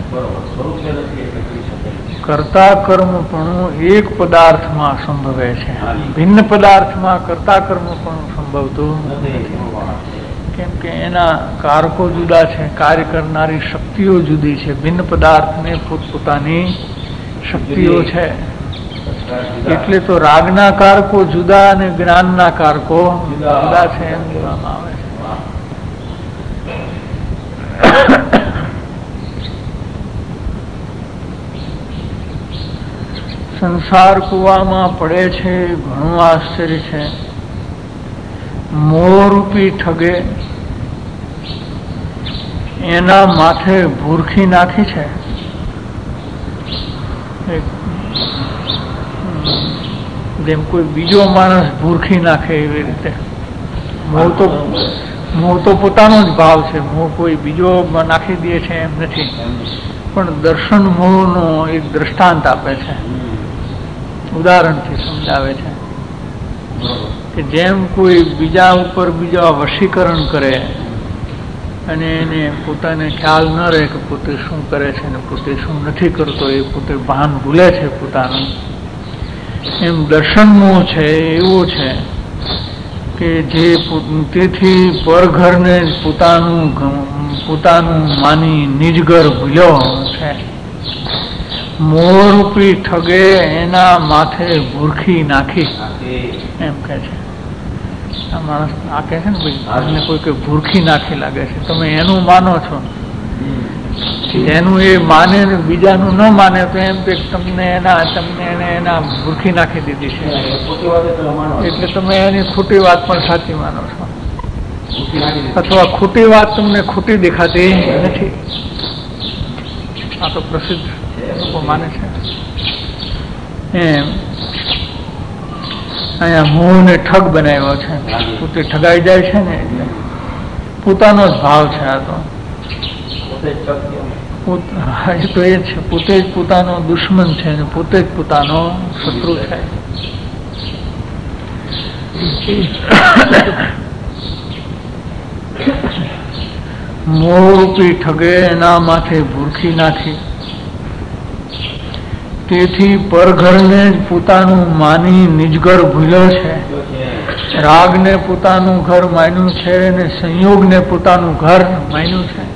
કર્તા કર્મ પણ એક પદાર્થમાં સંભવે છે, ભિન્ન પદાર્થમાં કર્તા કર્મ પણ સંભવતું કેમ કે એના કારકો જુદા છે, કાર્ય કરનારી શક્તિઓ જુદી છે. ભિન્ન પદાર્થને પોતપોતાની શક્તિઓ છે, એટલે તો રાગના કારકો જુદા અને જ્ઞાનના કારકો જુદા છે એમ કહેવામાં આવે છે. સંસાર કુવામાં પડે છે, ઘણું આશ્ચર્ય છે. મોહરૂપી ઠગે એના માથે ભૂરખી નાખી છે. જેમ કોઈ બીજો માણસ ભૂરખી નાખે એવી રીતે. મોહ તો મોહ તો પોતાનો જ ભાવ છે, મોહ કોઈ બીજો નાખી દે છે એમ નથી. પણ દર્શન મોહનો એક દ્રષ્ટાંત આપે છે, ઉદાહરણથી સમજાવે છે કે જેમ કોઈ બીજા ઉપર બીજા વશીકરણ કરે અને એને પોતાને ખ્યાલ ન રહે કે પોતે શું કરે છે ને પોતે શું નથી કરતો, એ પોતે ભાન ભૂલે છે પોતાનું, એમ દર્શન મોહ છે એવો છે કે જે તેથી પરઘરને પોતાનું પોતાનું માની નિજઘર ભૂલ્યો છે. મોહરૂપી ઠગે એના માથે ભૂરખી નાખી એમ કે છે. આ માણસ આ કહે છે ને ભાઈ કોઈ કોઈ ભૂરખી નાખી લાગે છે, તમે એનું માનો છો, એનું એ માને ને બીજાનું ન માને તો એમ કે તમને એના તમને એને એના ભૂરખી નાખી દીધી છે, એટલે તમે એની ખોટી વાત પણ સાચી માનો છો, અથવા ખોટી વાત તમને ખોટી દેખાતી નથી. આ તો પ્રસિદ્ધ લોકો માને છે. એમ અહીંયા મોહને ઠગ બનાવ્યો છે, પોતે ઠગાઈ જાય છે ને એટલે પોતાનો જ ભાવ છે. આ તો એ તો એ છે, પોતે જ પોતાનો દુશ્મન છે ને પોતે જ પોતાનો શત્રુ છે. મોહરૂપી ઠગે એના માથે ભૂરખી નાખી, તેથી પરઘરને જ પોતાનું માની નિજઘર ભૂલ્યો છે. રાગને પોતાનું ઘર માન્યું છે અને સંયોગને પોતાનું ઘર માન્યું છે,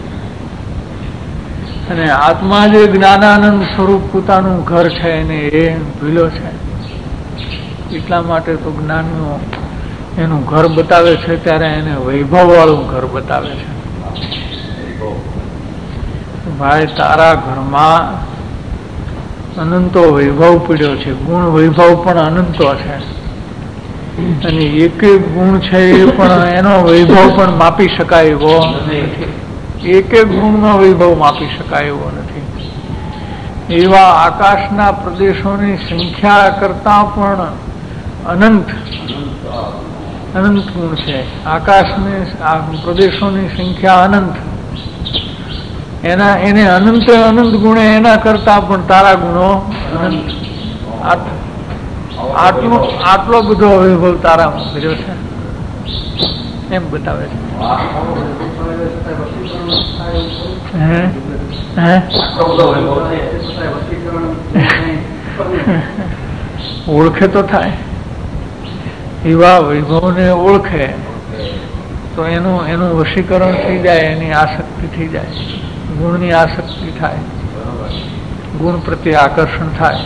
અને આત્મા જે જ્ઞાનાનંદ સ્વરૂપ પોતાનું ઘર છે એને એ ભૂલ્યો છે. એટલા માટે તો જ્ઞાનીઓ એનું ઘર બતાવે છે ત્યારે એને વૈભવ વાળું ઘર બતાવે છે. ભાઈ તારા ઘરમાં અનંતો વૈભવ પડ્યો છે, ગુણ વૈભવ પણ અનંતો છે, અને એક એક ગુણ છે એ પણ એનો વૈભવ પણ માપી શકાય એવો નથી. એક એક ગુણનો વૈભવ માપી શકાય એવો નથી. એવા આકાશના પ્રદેશોની સંખ્યા કરતા પણ અનંત અનંત ગુણ છે. આકાશની પ્રદેશોની સંખ્યા અનંત, એના એને અનંત અનંત ગુણે એના કરતા પણ તારા ગુણો અનંત. આટલો આટલો બધો વૈભવ તારામાં કર્યો છે એમ બતાવે છે. હે હે ઓળખે તો થાય, એવા વૈભવને ઓળખે તો એનું એનું વશીકરણ થઈ જાય, એની આસક્તિ થઈ જાય, ગુણની આસક્તિ થાય, ગુણ પ્રત્યે આકર્ષણ થાય.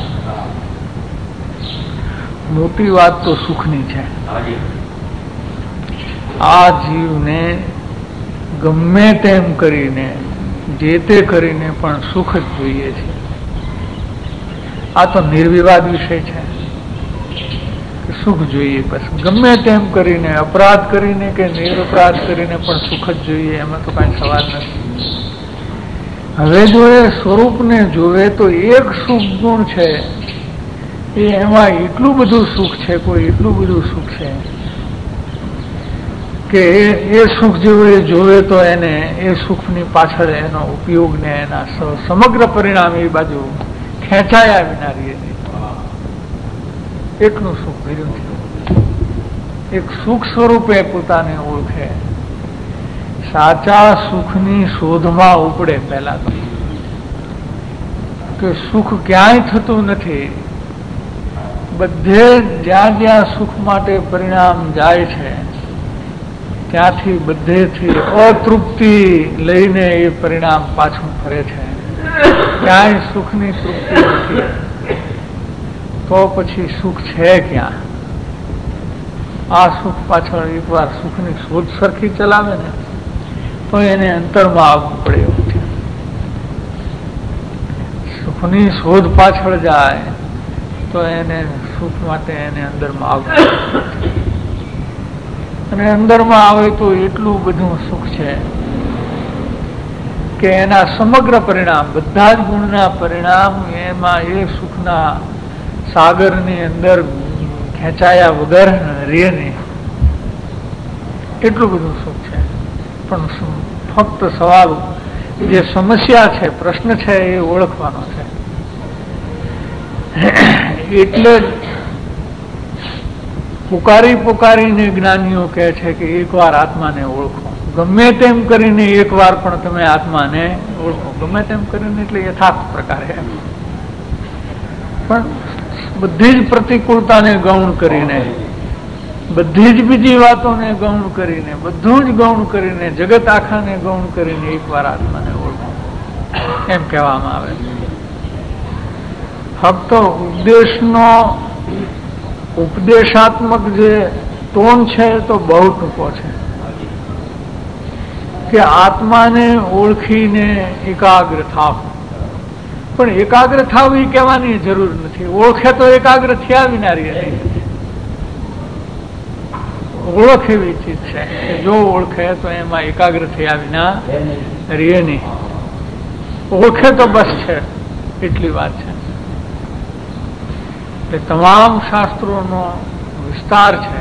મોટી વાત તો સુખની છે. આ જીવને ગમે તેમ કરીને જે તે કરીને પણ સુખ જ જોઈએ છે. આ તો નિર્વિવાદ વિષય છે કે સુખ જોઈએ, બસ ગમે તેમ કરીને, અપરાધ કરીને કે નિરપરાધ કરીને પણ સુખ જ જોઈએ, એમાં તો કઈ સવાલ નથી. હવે જો એ સ્વરૂપને જોવે તો એક સુખ ગુણ છે, એ એમાં એટલું બધું સુખ છે, કોઈ એટલું બધું સુખ છે કે એ સુખ જેવું એ જોવે તો એને એ સુખની પાછળ એનો ઉપયોગ ને એના સમગ્ર પરિણામ એ બાજુ ખેંચાયા વિના રહે. એટલું સુખ ભર્યું થયું. એક સુખ સ્વરૂપે પોતાને ઓળખે, સાચા સુખની શોધમાં ઉપડે. પહેલા તો કે સુખ ક્યાંય થતું નથી, બધે જ્યાં જ્યાં સુખ માટે પરિણામ જાય છે ત્યાંથી બધેથી અતૃપ્તિ લઈને એ પરિણામ પાછું ફરે છે. ક્યાંય સુખની તૃપ્તિ નથી, તો પછી સુખ છે ક્યાં? આ સુખ પાછળ એકવાર સુખની શોધ સરખી ચલાવે ને તો એને અંતરમાં આવવું પડે એવું છે. સુખની શોધ પાછળ જાય તો એને સુખ માટે એને અંદરમાં આવવું પડે. અને અંદરમાં આવે તો એટલું બધું સુખ છે કે એના સમગ્ર પરિણામ, બધા જ ગુણના પરિણામ એમાં એ સુખના સાગરની અંદર ખેંચાયા વગર રે નહીં, એટલું બધું સુખ છે. પણ ફક્ત સવાલ, જે સમસ્યા છે, પ્રશ્ન છે, એ ઓળખવાનો છે. એટલે જ પુકારી પુકારીને જ્ઞાનીઓ કહે છે કે એકવાર આત્માને ઓળખો. ગમે તેમ કરીને એકવાર પણ તમે આત્માને ઓળખો. ગમે તેમ કરીને એટલે યથાર્થ પ્રકારે, પણ બધી જ પ્રતિકૂળતાને ગૌણ કરીને, બધી જ બીજી વાતોને ગૌણ કરીને, બધું જ ગૌણ કરીને, જગત આખાને ગૌણ કરીને એકવાર આત્માને ઓળખો એમ કહેવામાં આવે છે. ફક્ત ઉપદેશનો ઉપદેશાત્મક જે ટોન છે તો બહુ ટૂંકો છે કે આત્માને ઓળખીને એકાગ્ર થાવ. પણ એકાગ્ર થાવ એ કહેવાની જરૂર નથી. ઓળખે તો એકાગ્ર થયા વિના રહે નહીં. ઓળખ એવી ચીજ છે કે જો ઓળખે તો એમાં એકાગ્ર થયા વિના રહે નહીં. ઓળખે તો બસ છે, એટલી વાત છે. એટલે તમામ શાસ્ત્રોનો વિસ્તાર છે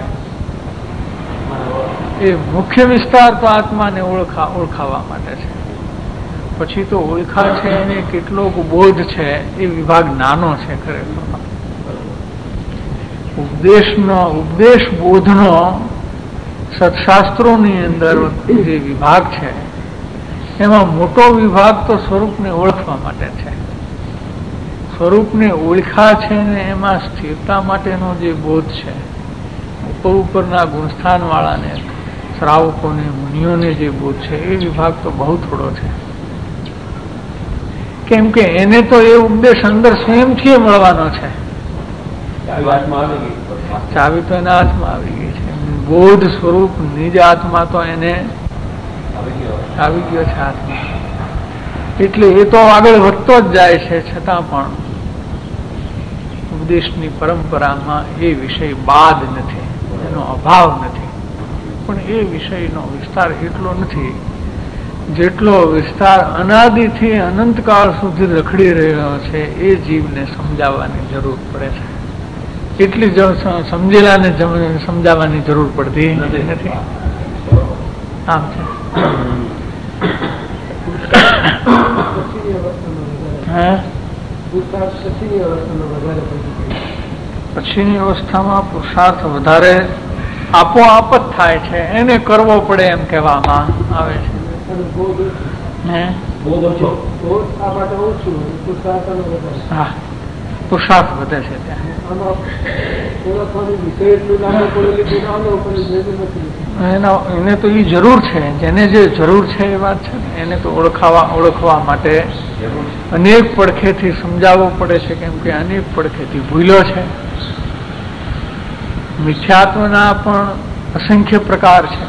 એ મુખ્ય વિસ્તાર તો આત્માને ઓળખા ઓળખાવા માટે છે. પછી તો ઓળખા છે એને કેટલોક બોધ છે એ વિભાગ નાનો છે ખરેખર. ઉપદેશનો ઉપદેશ બોધનો સત્શાસ્ત્રોની અંદર જે વિભાગ છે એમાં મોટો વિભાગ તો સ્વરૂપને ઓળખવા માટે છે. સ્વરૂપને ઓળખા છે ને એમાં સ્થિરતા માટેનો જે બોધ છે, ઉપર ઉપરના ગુણસ્થાન વાળાને, શ્રાવકોને, મુનિઓને જે બોધ છે એ વિભાગ તો બહુ થોડો છે. કેમ કે એને તો એ ઉપદેશ અંદર સ્વયંથી મળવાનો છે. ચાવી તો એના હાથમાં આવી ગઈ છે. બોધ સ્વરૂપ નિજ આત્મા તો એને આવી ગયો છે હાથમાં. એટલે એ તો આગળ વધતો જ જાય છે, છતાં પણ ઉપદેશની પરંપરામાં એ વિષય બાદ નથી, એનો અભાવ નથી. પણ એ વિષયનો વિસ્તાર એટલો નથી જેટલો વિસ્તાર અનાદિથી અનંતકાળ સુધી રખડી રહ્યો છે એ જીવને સમજાવવાની જરૂર પડે છે. એટલી જ સમજેલાને સમજાવવાની જરૂર પડતી નથી. આમ છે. પછીની અવસ્થામાં પુરુષાર્થ વધારે આપોઆપ જ થાય છે, એને કરવો પડે એમ કહેવામાં આવે છે. હા, પુરુષાર્થ વધે છે ત્યાં. એને તો એ જરૂર છે, જેને જે જરૂર છે એ વાત છે ને, એને તો ઓળખાવા ઓળખવા માટે અનેક પડખેથી સમજાવવું પડે છે. કેમ કે અનેક પડખેથી ભૂલો છે. મિથ્યાત્વના પણ અસંખ્ય પ્રકાર છે,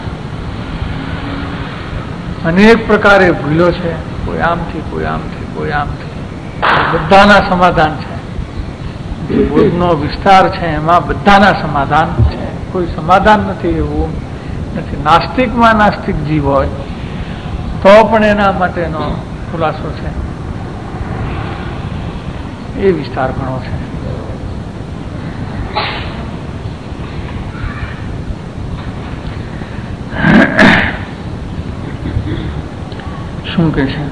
અનેક પ્રકારે ભૂલો છે. કોઈ આમથી, કોઈ આમથી, કોઈ આમથી. બધાના સમાધાન છે. બોધનો વિસ્તાર છે એમાં બધાના સમાધાન છે. કોઈ સમાધાન નથી એવું નથી. નાસ્તિકમાં નાસ્તિક જીવ હોય તો પણ એના માટેનો ખુલાસો છે. એ વિસ્તાર ઘણો છે. શું કે છે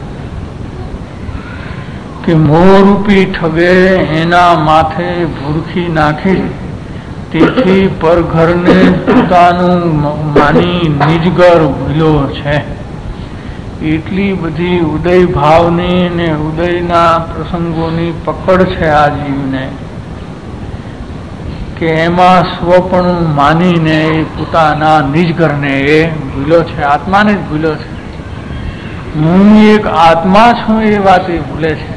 કે મોહરૂપી ઠગે એના માથે ભૂરખી નાખી તેથી પરઘરને પોતાનું માની નિજ ઘર ભૂલ્યો છે. એટલી બધી ઉદય ભાવની ને ઉદયના પ્રસંગોની પકડ છે આ જીવને કે એમાં સ્વપણું માનીને એ પોતાના નિજ ઘરને એ ભૂલ્યો છે, આત્માને જ ભૂલ્યો છે. હું એક આત્મા છું એ વાત એ ભૂલે છે.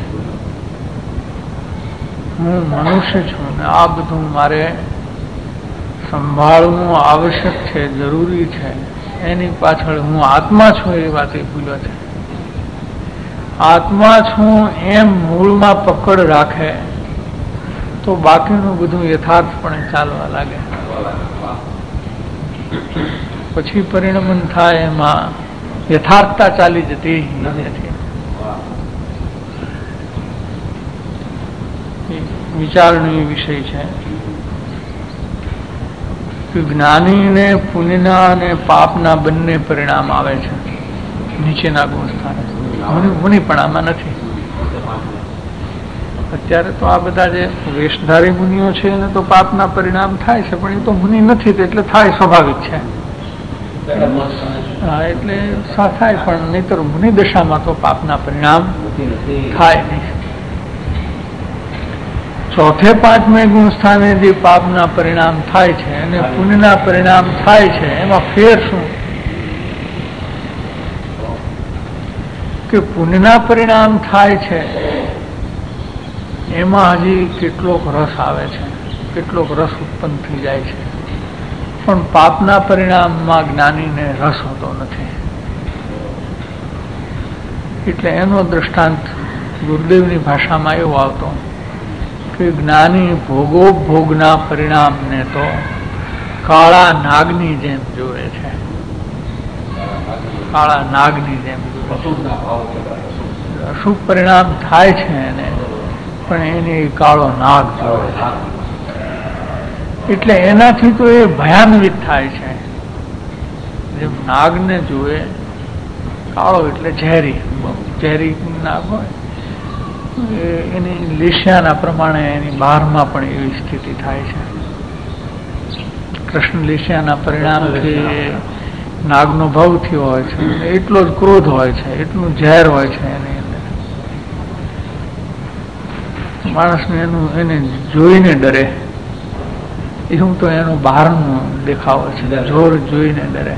હું મનુષ્ય છું ને આ બધું મારે સંભાળવું આવશ્યક છે, જરૂરી છે. એની પાછળ હું આત્મા છું એ વાત એ ભૂલ્યો છે. આત્મા છું એમ મૂળમાં પકડ રાખે તો બાકીનું બધું યથાર્થપણે ચાલવા લાગે. પછી પરિણમન થાય એમાં યથાર્થતા ચાલી જતી નથી. વિચારનો વિષય છે કે જ્ઞાનીને પુણ્યના અને પાપના બંને પરિણામ આવે છે નીચેના ગુણ સ્થાને. મુનિ પણ આમાં નથી. અત્યારે તો આ બધા જે વેશધારી મુનિઓ છે એને તો પાપના પરિણામ થાય છે, પણ એ તો મુનિ નથી એટલે થાય, સ્વાભાવિક છે. હા, એટલે થાય, પણ નહીતર મુનિ દશામાં તો પાપના પરિણામ થાય નહીં. ચોથે પાંચમે ગુણ સ્થાને જે પાપના પરિણામ થાય છે અને પુણ્યના પરિણામ થાય છે એમાં ફેર શું? કે પુણ્યના પરિણામ થાય છે એમાં હજી કેટલોક રસ આવે છે, કેટલોક રસ ઉત્પન્ન થઈ જાય છે, પણ પાપના પરિણામમાં જ્ઞાનીને રસ હોતો નથી. એટલે એનો દ્રષ્ટાંત ગુરુદેવની ભાષામાં એવો આવતો કે જ્ઞાની ભોગોપભોગના પરિણામને તો કાળા નાગની જેમ જોવે છે. કાળા નાગની જેમ અશુભ પરિણામ થાય છે એને, પણ એને કાળો નાગ જોવે છે. એટલે એનાથી તો એ ભયાન્વિત થાય છે. જેમ નાગને જોવે, કાળો એટલે ઝેરી, ઝેરી નાગ હોય, એની લેશિયાના પ્રમાણે એની બહારમાં પણ એવી સ્થિતિ થાય છે. કૃષ્ણ લેશિયાના પરિણામથી નાગનો ભાવ થયો હોય છે, એટલો જ ક્રોધ હોય છે, એટલું ઝેર હોય છે એની અંદર. માણસને એનું એને જોઈને ડરે, એવું તો એનો બહારનો દેખાવો છે, જોર જોઈને ડરે.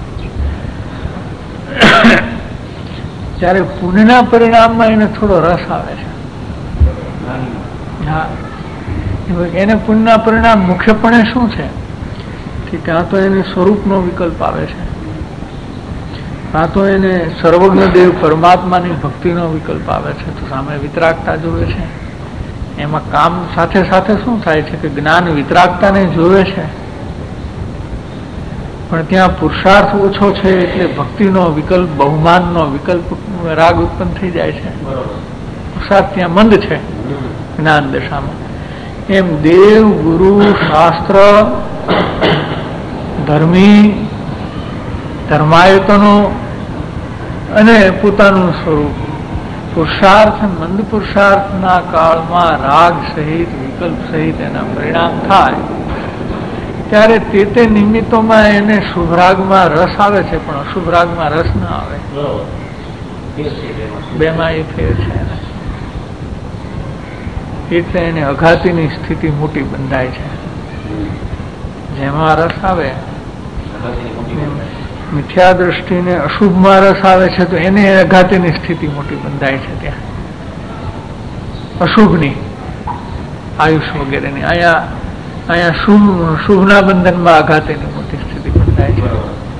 ત્યારે પુણ્યના પરિણામમાં એને થોડો રસ આવે છે. હા, એને પુણ્યના પરિણામ મુખ્યપણે શું છે કે ત્યાં તો એને સ્વરૂપનો વિકલ્પ આવે છે, ત્યાં તો એને સર્વજ્ઞ દેવ પરમાત્માની ભક્તિનો વિકલ્પ આવે છે, તો સામે વિતરાગતા જોવે છે. એમાં કામ સાથે સાથે શું થાય છે કે જ્ઞાન વિતરાગતાને જોવે છે, પણ ત્યાં પુરુષાર્થ ઓછો છે એટલે ભક્તિનો વિકલ્પ, બહુમાનનો વિકલ્પ, રાગ ઉત્પન્ન થઈ જાય છે. પુરુષાર્થ ત્યાં મંદ છે જ્ઞાન દશામાં. એમ દેવ, ગુરુ, શાસ્ત્ર, ધર્મી, ધર્માયતનો અને પોતાનું સ્વરૂપ, પુરુષાર્થ, મંદ પુરુષાર્થના કાળમાં રાગ સહિત, વિકલ્પ સહિત એના પરિણામ થાય ત્યારે તે તે નિમિત્તોમાં એને શુભ રાગમાં રસ આવે છે, પણ અશુભ રાગમાં રસ ના આવે. બેમાં એ ફેર છે. એટલે એને અઘાતીની સ્થિતિ મોટી બંધાય છે. જેમાં રસ આવે, મિથ્યા દ્રષ્ટિને અશુભમાં રસ આવે છે તો એને અઘાતીની સ્થિતિ મોટી બંધાય છે. ત્યાં અશુભની, આયુષ વગેરેની, અહીંયા અહીંયા શુભ શુભના બંધનમાં આઘાતની મોટી સ્થિતિ બંધાય છે.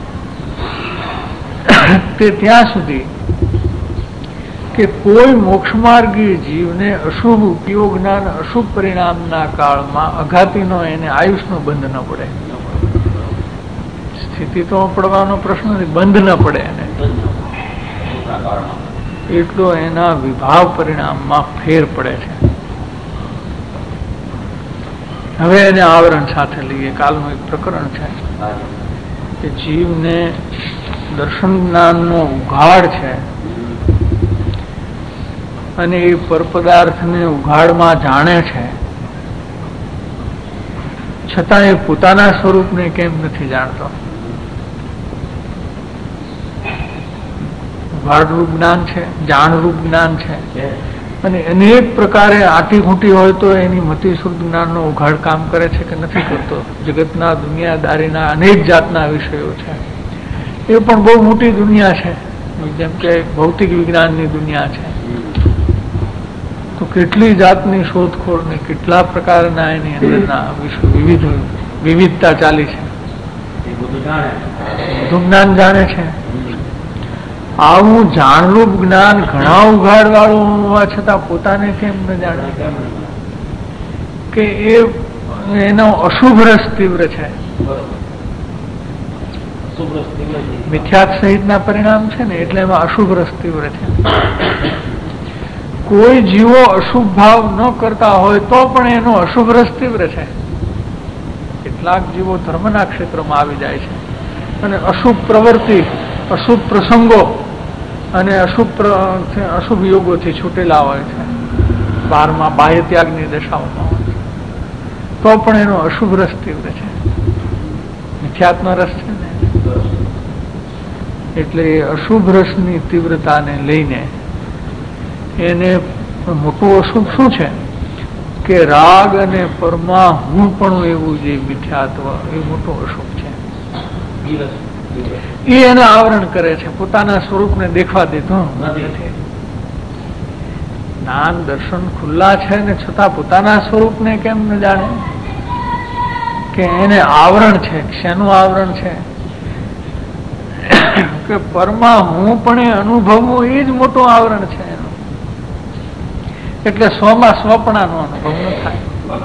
તે ત્યાં સુધી કે કોઈ મોક્ષમાર્ગી જીવને અશુભ ઉપયોગના, અશુભ પરિણામના કાળમાં અઘાતીનો, એને આયુષનો બંધ ન પડે. સ્થિતિ તો પડવાનો પ્રશ્ન નથી, બંધ ન પડે એને, એટલો એના વિભાવ પરિણામમાં ફેર પડે છે. હવે એને આવરણ સાથે લઈએ. કાલનું એક પ્રકરણ છે કે જીવને દર્શન જ્ઞાનનો ઉઘાડ છે અને એ પરપદાર્થને ઉઘાડમાં જાણે છે, છતાં એ પોતાના સ્વરૂપને કેમ નથી જાણતો? ઉઘાડરૂપ જ્ઞાન છે, જાણરૂપ જ્ઞાન છે, અને અનેક પ્રકારે આટી ઘૂંટી હોય તો એની મતિ શુદ્ધ જ્ઞાનનો ઉઘાડ કામ કરે છે કે નથી કરતો? જગતના દુનિયાદારીના અનેક જાતના વિષયો છે, એ પણ બહુ મોટી દુનિયા છે, જેમ કે ભૌતિક વિજ્ઞાનની દુનિયા છે. તો કેટલી જાતની શોધખોળ ને કેટલા પ્રકારના એની અંદરના વિવિધ વિવિધતા ચાલી છે, બધું જ્ઞાન જાણે છે. આવું જાણરૂપ જ્ઞાન ઘણા ઉઘાડ વાળું હોવા છતાં પોતાને કેમ ન જાણે? કે એ એનો અશુભ રસ તીવ્ર છે. મિથ્યાત્વ સહિતના પરિણામ છે ને, એટલે એમાં અશુભ રસ તીવ્ર છે. કોઈ જીવો અશુભ ભાવ ન કરતા હોય તો પણ એનો અશુભ રસ તીવ્ર છે. કેટલાક જીવો ધર્મના ક્ષેત્રમાં આવી જાય છે અને અશુભ પ્રવૃત્તિ, અશુભ પ્રસંગો અને અશુભ અશુભ યોગોથી છૂટેલા હોય છે, બારમાં બાહ્ય ત્યાગની દશાઓમાં, તો પણ એનો અશુભ રસ તીવ્ર છે. મિથ્યાત્મનો રસ છે ને, એટલે અશુભ રસની તીવ્રતાને લઈને એને મોટું અશુભ શું છે કે રાગ અને પરમાં હું પણ એવું જે મિથ્યાત્વ, એ મોટું અશુભ છે. એ એને આવરણ કરે છે, પોતાના સ્વરૂપને દેખવા દેતો નથી. જ્ઞાન દર્શન ખુલ્લા છે ને છતાં પોતાના સ્વરૂપને કેમ ન જાણે? કે એને આવરણ છે. શેનું આવરણ છે? કે પરમાં હું પણ એ અનુભવવું, એ જ મોટું આવરણ છે એનું. એટલે સ્વમાં સ્વપણાનો અનુભવ ન થાય.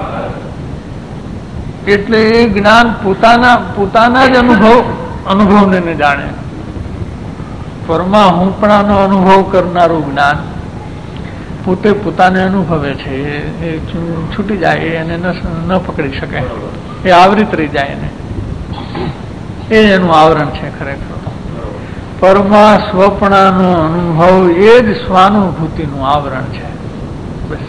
એટલે એ જ્ઞાન પોતાના પોતાના જ અનુભવ અનુભવને ન જાણે. પરમાં હુંપણાનો અનુભવ કરનારું જ્ઞાન પોતે પોતાને અનુભવે છે, એ છૂટી જાય, એને ન પકડી શકે, એ આવૃત રહી જાય એને. એ એનું આવરણ છે ખરેખર. પરમાં સ્વપણાનો અનુભવ એ જ સ્વાનુભૂતિનું આવરણ છે. બસ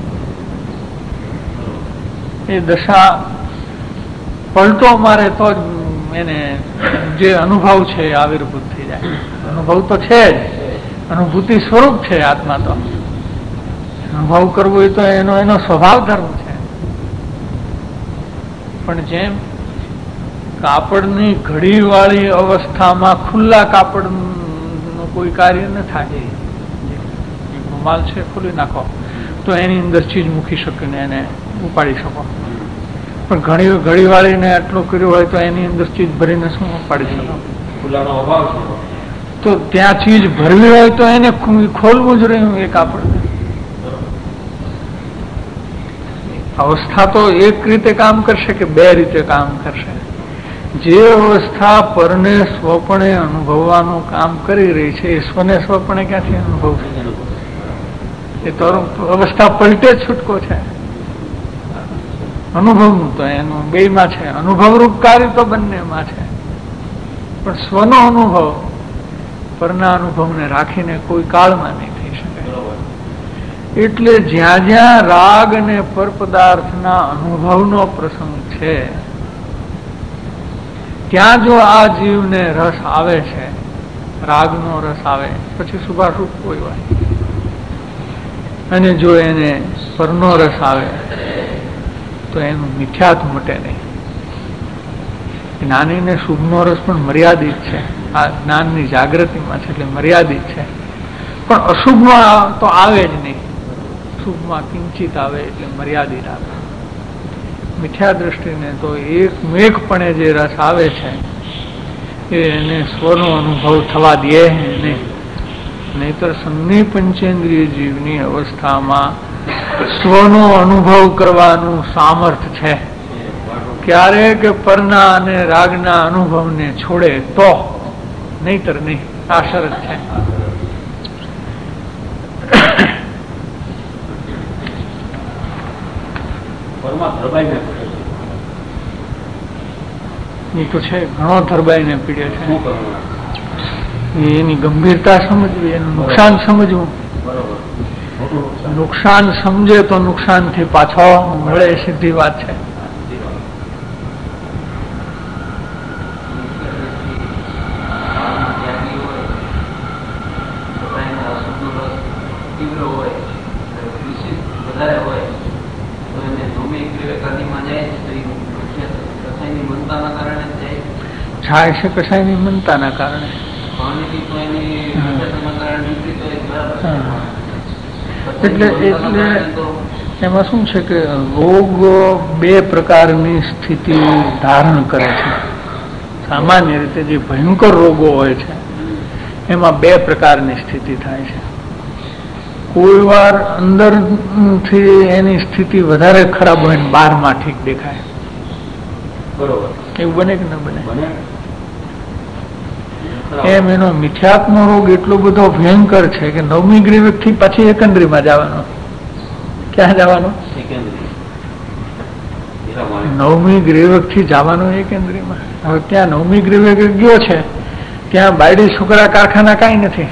એ દશા પલટો મારે તો જ એને જે અનુભવ છે એ આવિર્ભૂત થઈ જાય. અનુભવ તો છે જ, અનુભૂતિ સ્વરૂપ છે આત્મા. તો અનુભવ કરવો એ તો એનો એનો સ્વભાવ ધર્મ છે. પણ જેમ કાપડની ઘડી વાળી અવસ્થામાં ખુલ્લા કાપડ નું કોઈ કાર્ય ન થાય, રૂમાલ છે ખોલી નાખો તો એની અંદર ચીજ મૂકી શકે ને એને ઉપાડી શકો. પણ ઘણી ઘડી વાળીને આટલું કર્યું હોય તો એની અંદર ચીજ ભરીને શું ઉપાડી શકો? ખુલ્લાનો અભાવ છે. તો ત્યાં ચીજ ભરવી હોય તો એને ખોલવું જ રહ્યું એ કાપડ. અવસ્થા તો એક રીતે કામ કરશે કે બે રીતે કામ કરશે? જે અવસ્થા પરને સ્વપણે અનુભવવાનું કામ કરી રહી છે, એ સ્વને સ્વપણે ક્યાંથી અનુભવશે? એ તો અવસ્થા પલટે જ છૂટકો છે. અનુભવનું તો એનું બેમાં છે, અનુભવરૂપ કાર્ય તો બંનેમાં છે. પણ સ્વનો અનુભવ પરના અનુભવને રાખીને કોઈ કાળમાં નહીં થઈ શકે. એટલે જ્યાં જ્યાં રાગ અને પર પદાર્થના અનુભવનો પ્રસંગ છે, ત્યાં જો આ જીવને રસ આવે છે, રાગનો રસ આવે, પછી શુભાશુભ કોઈ હોય, અને જો એને પરનો રસ આવે તો એનું મિથ્યાત્વ મટે નહીં. જ્ઞાનીને શુભનો રસ પણ મર્યાદિત છે, આ જ્ઞાનની જાગૃતિમાં છે એટલે મર્યાદિત છે. પણ અશુભમાં તો આવે જ નહીં, શુભમાં કિંચિત આવે એટલે મર્યાદિત આવે. મિથ્યા દ્રષ્ટિને તો એક મેઘપણે જે રસ આવે છે એ એને સ્વનો અનુભવ થવા દે નહીં. નહીતર સંજ્ઞ પંચેન્દ્રિય જીવની અવસ્થામાં સ્વનો અનુભવ કરવાનું સામર્થ્ય છે. ક્યારે કે પરના અને રાગના અનુભવને છોડે તો, નહીતર નહીં. આ શરત છે. એ તો છે, ઘણો ધરબાઈને પીડે છે. એની ગંભીરતા સમજવી, એનું નુકસાન સમજવું. નુકસાન સમજે તો નુકસાન થી પાછો મળે, સીધી વાત છે. તીવ્ર હોય, વિશેષ વધારે હોય તો એને નવમી ગતિમાં જાય છે. તો કસાયની મનતાના કારણે જાય જાય છે, કસાયની મનતાના કારણે. એટલે એટલે એમાં શું છે કે રોગ બે પ્રકારની સ્થિતિ ધારણ કરે છે. સામાન્ય રીતે જે ભયંકર રોગો હોય છે એમાં બે પ્રકારની સ્થિતિ થાય છે. કોઈ વાર અંદરથી એની સ્થિતિ વધારે ખરાબ હોય ને બહારમાં ઠીક દેખાય. બરોબર. એવું બને કે ન બને? એમ એનો મિથ્યાત્મ રોગ એટલો બધો ભયંકર છે કે નવમી ગ્રીવેક થી પછી એકંદરીમાં જવાનો. ક્યાં જવાનો? નવમી ગ્રીવેક થી જવાનો એકેન્દ્રીમાં. હવે ત્યાં નવમી ગ્રીવેક ગયો છે ત્યાં બાયડી છોકરા કારખાના કઈ નથી.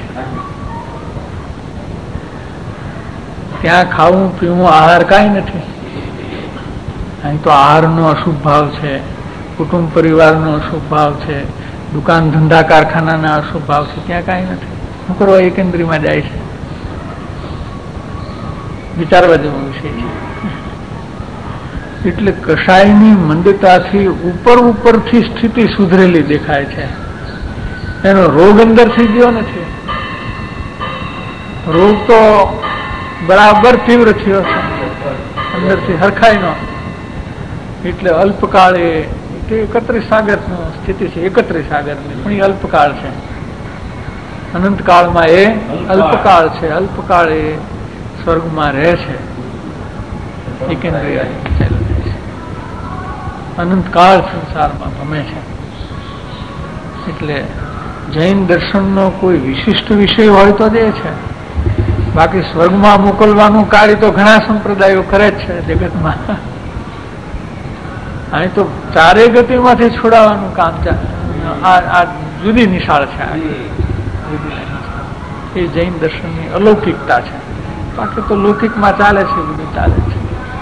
ત્યાં ખાવું પીવું આહાર કઈ નથી. અહીં તો આહારનો અશુભ ભાવ છે, કુટુંબ પરિવારનો અશુભ ભાવ છે, દુકાન ધંધા કારખાનાના અશુભ ભાવ છે. ત્યાં કઈ નથી. શું કરવા એકેન્દ્રીમાં જાય છે? વિચારવા જેવો વિષય છે. એટલે કસાયની મંદતાથી ઉપર ઉપરથી સ્થિતિ સુધરેલી દેખાય છે. એનો રોગ અંદરથી ગયો નથી. રોગ તો બરાબર તીવ્ર થયો છે અંદરથી હરખાઈનો. એટલે અલ્પકાળે એકત્રીસ સાગર સ્થિતિ છે, એકત્રીસ સાગરની, પણ એ અલ્પકાળ છે. અનંતકાળમાં એ અલ્પકાળ છે. અલ્પકાળ એ સ્વર્ગમાં રહે છે, એકેન્દ્રિય અનંતકાળ સંસારમાં ભમે છે. એટલે જૈન દર્શનનો કોઈ વિશિષ્ટ વિષય હોય તો જ એ છે. બાકી સ્વર્ગમાં મોકલવાનું કાર્ય તો ઘણા સંપ્રદાયો કરે જ છે જગતમાં. અહીં તો ચારે ગતિમાંથી છોડાવવાનું કામ આ જુદી નિશાળ છે. એ જૈન દર્શનની અલૌકિકતા છે. બાકી તો લૌકિકમાં ચાલે છે, બધું ચાલે છે.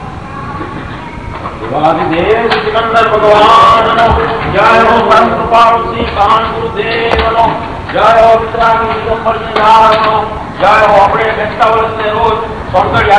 સિકંદર ભગવાન જય હો, પરમ કૃપાળુ શ્રી કાન ગુરુદેવનો જય હો, વિતરાગી દિગંબર જય હો. આપણે બેસતા વર્ષને રોજ સૌંદર્ય